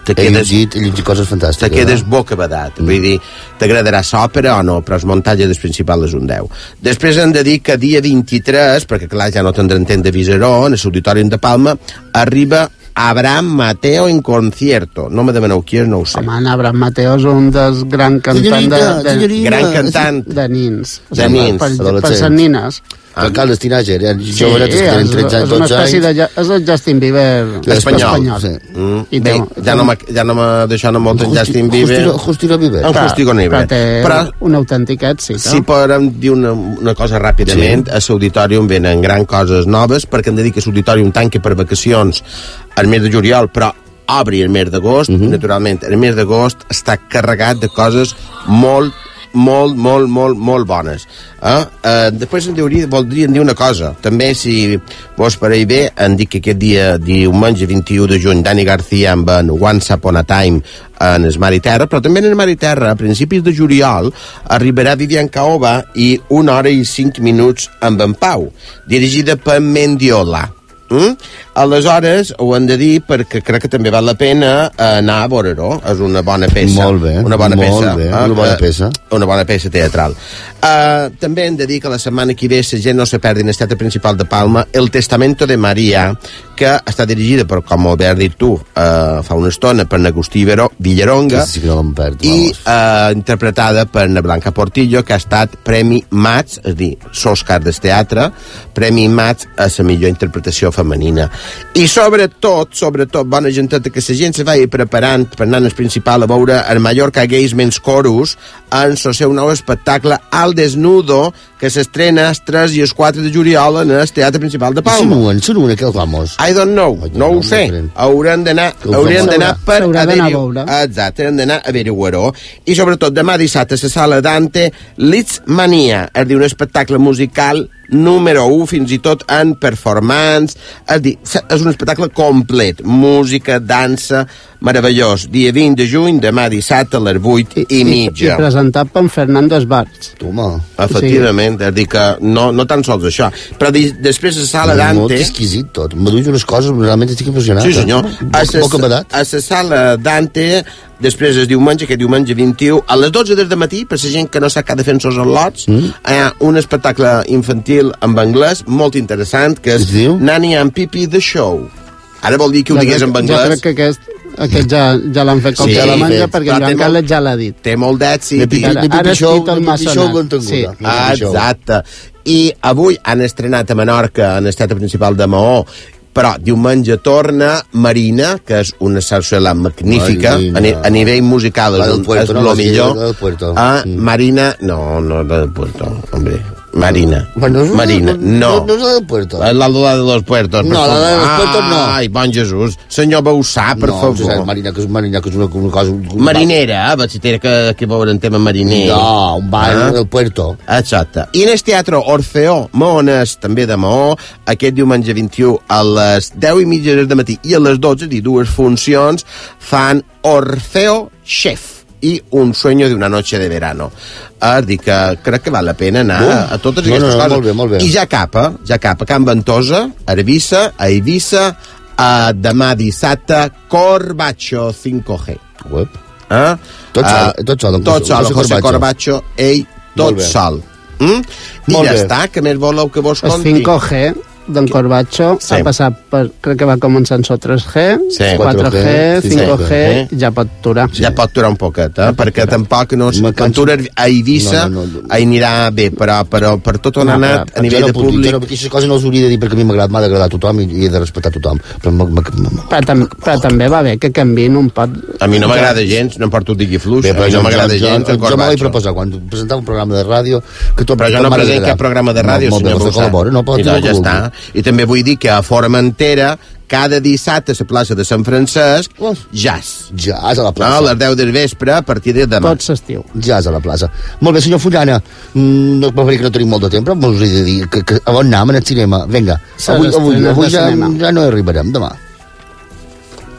te he quedes, llegit, he llegit coses fantàstiques. te quedes bocabadat. Mm. Vull dir, t'agradarà l'òpera o no, però el muntatge del principal és un deu. Després hem de dir que dia vint-i-tres, perquè clar, ja no tindrem temps de Visaró, en l'Auditorium de Palma, arriba Abraham Mateo en concierto. No me demaneu qui és, no ho sé. Home, Abraham Mateo és un dels grans cantants de, de, de, gran cantant de nins. De nins. Per, per, per ser nines. El Carl Stinager, eh? Sí, és, és una espècie de... És el Justin Bieber espanyol. espanyol. Sí. Mm. I Bé, té, ja no m'ha ja no deixat molt en Justin Bieber. Justino Bieber. En Justino Bieber. Però té però, un autèntic èxit. Si podem dir una, una cosa ràpidament, sí. A l'Auditorium venen gran coses noves, perquè hem de dir que l'Auditorium tanca per vacacions el mes de juliol, però obri el mes d'agost, uh -huh. Naturalment, el mes d'agost està carregat de coses molt molt, molt, molt, molt bones. Eh? Eh, després em diuria, voldríem dir una cosa. També, si vos pareix bé, em dic que aquest dia, diumenge vint-i-u de juny, Dani García amb en Once Upon a Time en el Mar i Terra, però també en el Mar i Terra, a principis de juliol, arribarà Vivian Caoba i una hora i cinc minuts amb en Pau, dirigida per Mendiola. Mm? Aleshores ho hem de dir perquè crec que també val la pena anar a veure-ho. És una bona peça. Molt bé, una bona molt peça, bé, eh? una bona peça. Una bona peça teatral. Uh, també hem de dir que la setmana que ve la gent no se perdi en el teatre principal de Palma El Testamento de Maria, que està dirigida per, com ho has dit tu, uh, fa una estona, per Agustí Villaronga, sí, sí, no perd, i uh, interpretada per na Blanca Portillo, que ha estat Premi Mats, és a dir, l'Òscar del teatre, Premi Mats a la millor interpretació femenina. I sobretot, sobretot, bona genteta, que la gent se vagi preparant per anar al principal a veure el Mallorca Gays Men's Chorus en el seu nou espectacle Al Desnudo, que s'estrena el tres i el quatre de juliol en el Teatre Principal de Palma. S'unuen, s'unuen aquells vamos. I don't know, no ho sé. Haurem d'anar haurem d'anar per averiguar. Exacte, haurem d'anar a averiguar-ho. I sobretot demà dissabte a la Sala Dante, Litz Mania, és dir, un espectacle musical número u, fins i tot en performance. És dir, és un espectacle complet. Música, dansa, meravellós. Dia vint de juny, demà dissabte a les vuit i, i mitja. I presentat per Fernando Esbarts. Toma. Efectivament, és dir que no, no tan sols això. Però di, després a la Sala Dante... Molt exquisit tot. M'ha duit unes coses, realment estic impressionat. Sí, senyor. A la Sala Dante, després el diumenge, aquest diumenge vint-i-u, a les dotze del matí, per la gent que no sap què ha de fer en els al·lots, mm. hi ha un espectacle infantil en anglès molt interessant, que és Nanny and Pippi The Show. Ara vol dir que ho digués en anglès. Jo crec que aquest, aquest ja, ja l'han fet com sí, que la manja, perquè en Joan Carles ja l'ha dit. Té molt d'èxit. I ara, ara és Títol Massonat. Sí. Ah, exacte. I avui han estrenat a Menorca, en el teatre principal de Maó, però diumenge torna Marina, que és una sarsuela magnífica, a, ni, a nivell musical és, puerto, és no, lo millor. Ah, Marina, no, no del Puerto, hombre. Marina. Bueno, no, Marina, no. No, no és la del Puerto. És la de los Puertos. No, la de los Puertos no. Ai, bon Jesús. Senyor Bausà, per no, favor. No, Marina, que és, Marina, que és una, una cosa... Un Marinera, a veure si té que, que veure en tema mariner. No, un bar ah? del Puerto. Exacte. I en el Teatre Orfeó Maonès, també de Maó, aquest diumenge vint-i-u a les deu i mitja del matí i a les dotze, i dues funcions, fan Orfeo Chef i Un sueño de una noche de verano. És dir, que crec que val la pena anar uh, a totes aquestes no, no, no, coses. Molt bé, molt bé. I ja cap, eh? Ja cap a Can Ventosa, a Eivissa, a Eivissa, a demà dissabte, Corbacho cinco G. Web. Eh? Tot sol, uh, tot sol. Tot sol, José Corbacho, ell, tot sol. Mm? I ja bé. Està, que més voleu que vos conti? El cinco G d'en Corbacho sí. ha passat per, crec que va començar en so tres G, sí. quatre G, cinco G, sí. ja pot durar. Ja pot durar un poquet, eh? perquè tampoc no... Quan dura a Eivissa, no, no, no. anirà bé, però, però per tot on ha no, anat, a nivell de públic... Jo no, aquestes coses no les hauria de dir perquè a mi m'ha d'agradar a tothom i he de respectar a tothom. Però, m m m però, tam però també va bé que canviïn un pot... A mi no m'agrada gens, no em porto digui fluix, bé, a mi no m'agrada gens el Corbacho. Jo me vaig proposar, quan presentava un programa de ràdio... Que tot, però jo no present cap programa de ràdio, senyor Bausà. I no, ja està. I també vull dir que a Formentera cada dissabte a la plaça de Sant Francesc jazz. Jazz a la plaça. No, a les deu del vespre a partir de demà. Tot s'estiu. Jazz a la plaça. Molt bé, senyor Fullana, no, que no tenim molt de temps, però us he de dir que, que a on anem al cinema. Vinga, avui, avui, avui ja, ja no arribarem, demà.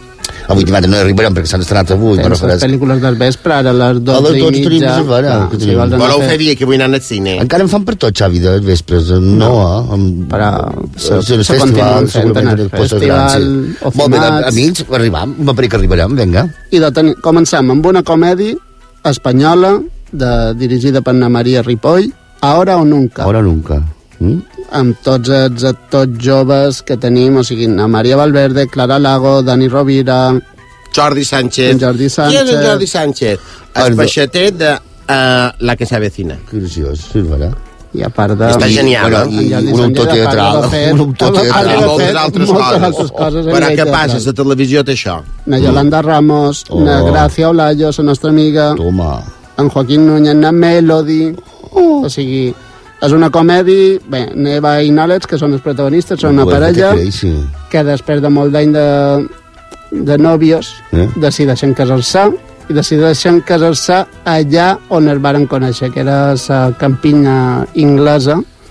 avui divendres no arribarem perquè s'han estrenat avui. Tens les pel·lícules del vespre, ara a les dotze i mitja. Voleu fer dia que vull anar al cine? Encara en fan per tot, Xavi, de vespres. No, eh? Però se continuen fent en el festival o filmats. Molt bé, amics, arribam, m'apareix que arribarem, vinga. I comencem amb una comèdia espanyola de, dirigida per Ana Maria Ripoll, Ahora o Nunca. Ahora o Nunca. Mm? Amb tots els actors joves que tenim, o sigui, Ana Maria Valverde, Clara Lago, Dani Rovira... Jordi Sánchez. Jordi Sánchez. Qui és en Jordi Sánchez? El peixatet de uh, La que s'avecina. Que graciós, sí, és vera. I a part de... Està genial, bueno, no? I un autor teatral. Un autor teatral. I moltes altres coses. Però què passa? La televisió té això. Na Yolanda Ramos, na Gracia Olayo, la nostra amiga. Toma. En Joaquín Núñez, na Melody. O sigui, és una comèdia... Bé, Neva i Nòlets, que són els protagonistes, són una parella que després de molt d'any de, de nòvios decideixen casar-se i decideixen casar-se allà on es varen conèixer, que era la campinya inglesa,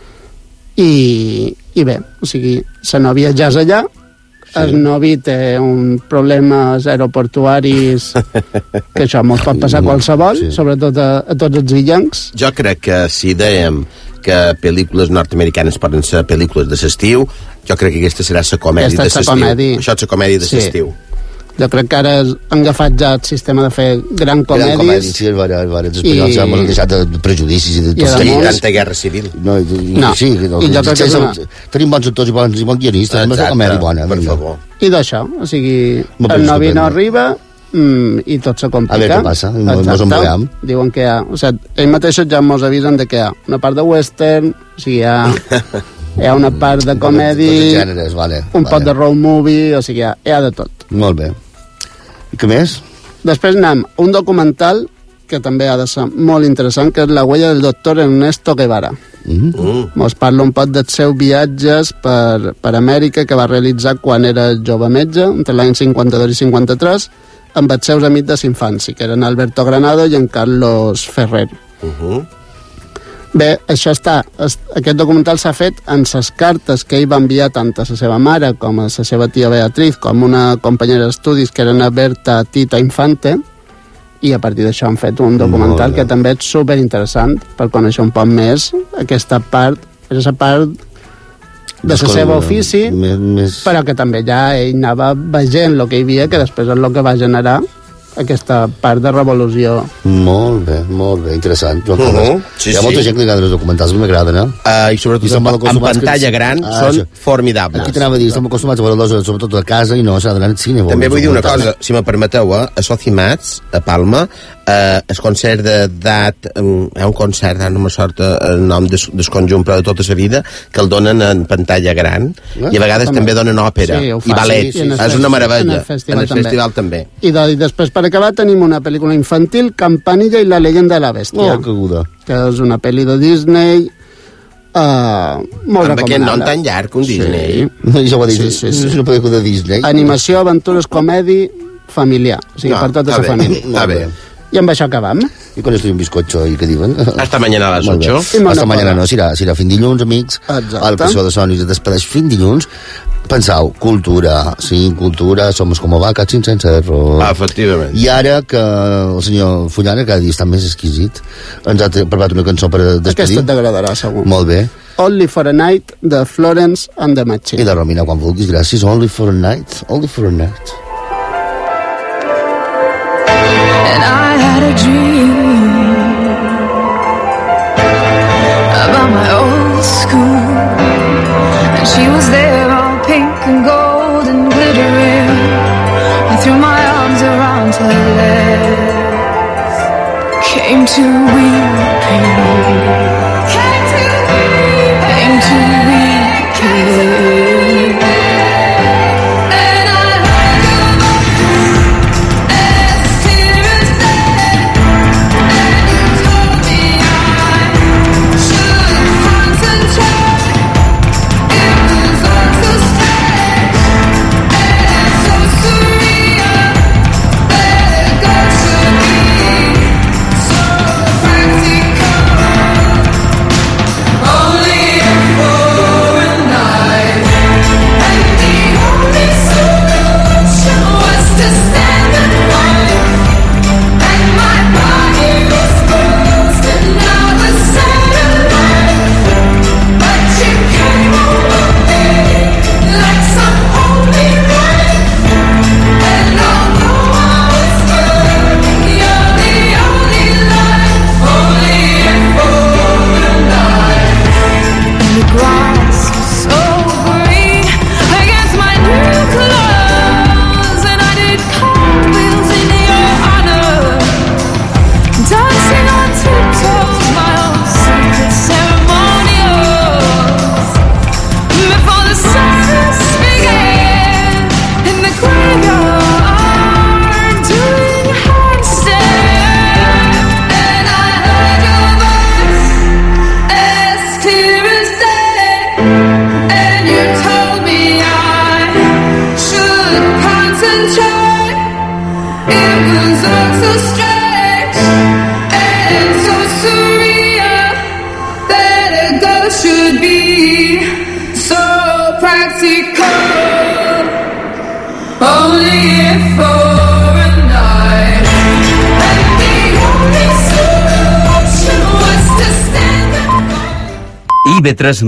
i, i bé, o sigui, la nòvia ja és allà, sí. El novi té un problemes aeroportuaris que això mos pot passar a qualsevol, sí. Sobretot a, a tots els illencs. Jo crec que si dèiem que pel·lícules nord-americanes poden ser pel·lícules de l'estiu, jo crec que aquesta serà la comèdia de l'estiu. Això és la comèdia de l'estiu. Sí. Jo crec que ara han agafat ja el sistema de fer gran comèdies. Gran comèdia, sí, és vera, és vera. Els espanyols I... han deixat de prejudicis i de tot. I tanta guerra civil. No, i, no. Sí, no, I jo crec que una... tenim bons actors i bons, i bons guionistes, hem de fer comèdia bona. Per favor. I d'això, o sigui, el novi no arriba mm, i tot se complica. A veure què passa, no ens embogam. Diuen que hi ha, o sigui, ells mateixos ja ens avisen de que hi ha una part de western, o sigui, hi ha... hi ha una part de comèdia, gèneres, vale, un vale. pot de road movie, o sigui, hi ha, hi ha de tot. Molt bé. I què més? Després anem a un documental que també ha de ser molt interessant, que és La huella del doctor Ernesto Guevara. Mm -hmm. Mos parla un poc dels seus viatges per, per Amèrica que va realitzar quan era jove metge, entre l'any cinquanta-dos i cinquanta-tres, amb els seus amics de s'infància, que eren Alberto Granado i en Carlos Ferrer. Uh -huh. Bé, això està, aquest documental s'ha fet en les cartes que ell va enviar tant a la seva mare com a la seva tia Beatriz, com una companyera d'estudis que era una Berta Tita Infante, i a partir d'això han fet un documental que també és superinteressant per conèixer un poc més aquesta part, aquesta part de la seva ofici, més, més... però que també ja ell anava veient el que hi havia, que després és el que va generar aquesta part de revolució. Molt bé, molt bé, interessant. Uh -huh. sí, Hi ha sí. molta gent que li agrada els documentals, que m'agraden, eh? Uh, I sobretot I en, en pantalla que... gran ah, són això. formidables. Aquí t'anava a dir, estem acostumats a veure-los sobretot a casa i no s'ha d'anar al cine. També vull dir una cosa, si me permeteu, eh? A Socimats, a Palma, eh, el concert d'edat, um, hi ha un concert, no me sort el nom des, del conjunt, però de tota la vida, que el donen en pantalla gran, eh? I a vegades també, també donen òpera sí, i ballet. Sí, sí, sí. És una meravella. En el festival, en el festival també. també. I, de, I després, per acabar, tenim una pel·lícula infantil, Campanilla i la leyenda de la bèstia. Oh, que aguda. Que és una pel·li de Disney, Uh, molt amb aquest nom tan llarg, un Disney. Sí. Jo ho dic, sí, sí, sí. És una pel·lícula de Disney. Animació, aventures, comèdia, familiar. O sigui, no, per tota la bé, família. Està bé. I amb això acabem. I con esto hay un bizcocho, ¿y qué diuen? Hasta mañana a les ocho. Hasta mañana no, serà, serà fin dilluns, amics. Exacte. El Passeig de Sony es despedeix fin dilluns. Pensau, cultura, sí, cultura, somos como vacas sin cencerro. Ah, efectivament. I ara que el senyor Fullana cada dia està més exquisit, ens ha preparat una cançó per despedir. Aquesta t'agradarà, segur. Molt bé. Only for a Night, de Florence and the Machine. I de Romina, quan vulguis, gràcies. Only for a Night, Only for a Night. And I had a dream about my old school, and she was there all pink and gold and glittering. I threw my arms around her legs, came to weeping. Only for a night. It was all so strange and so surreal that a ghost should be so practical. Only if for a night, and the only solution was to stand up. I V tres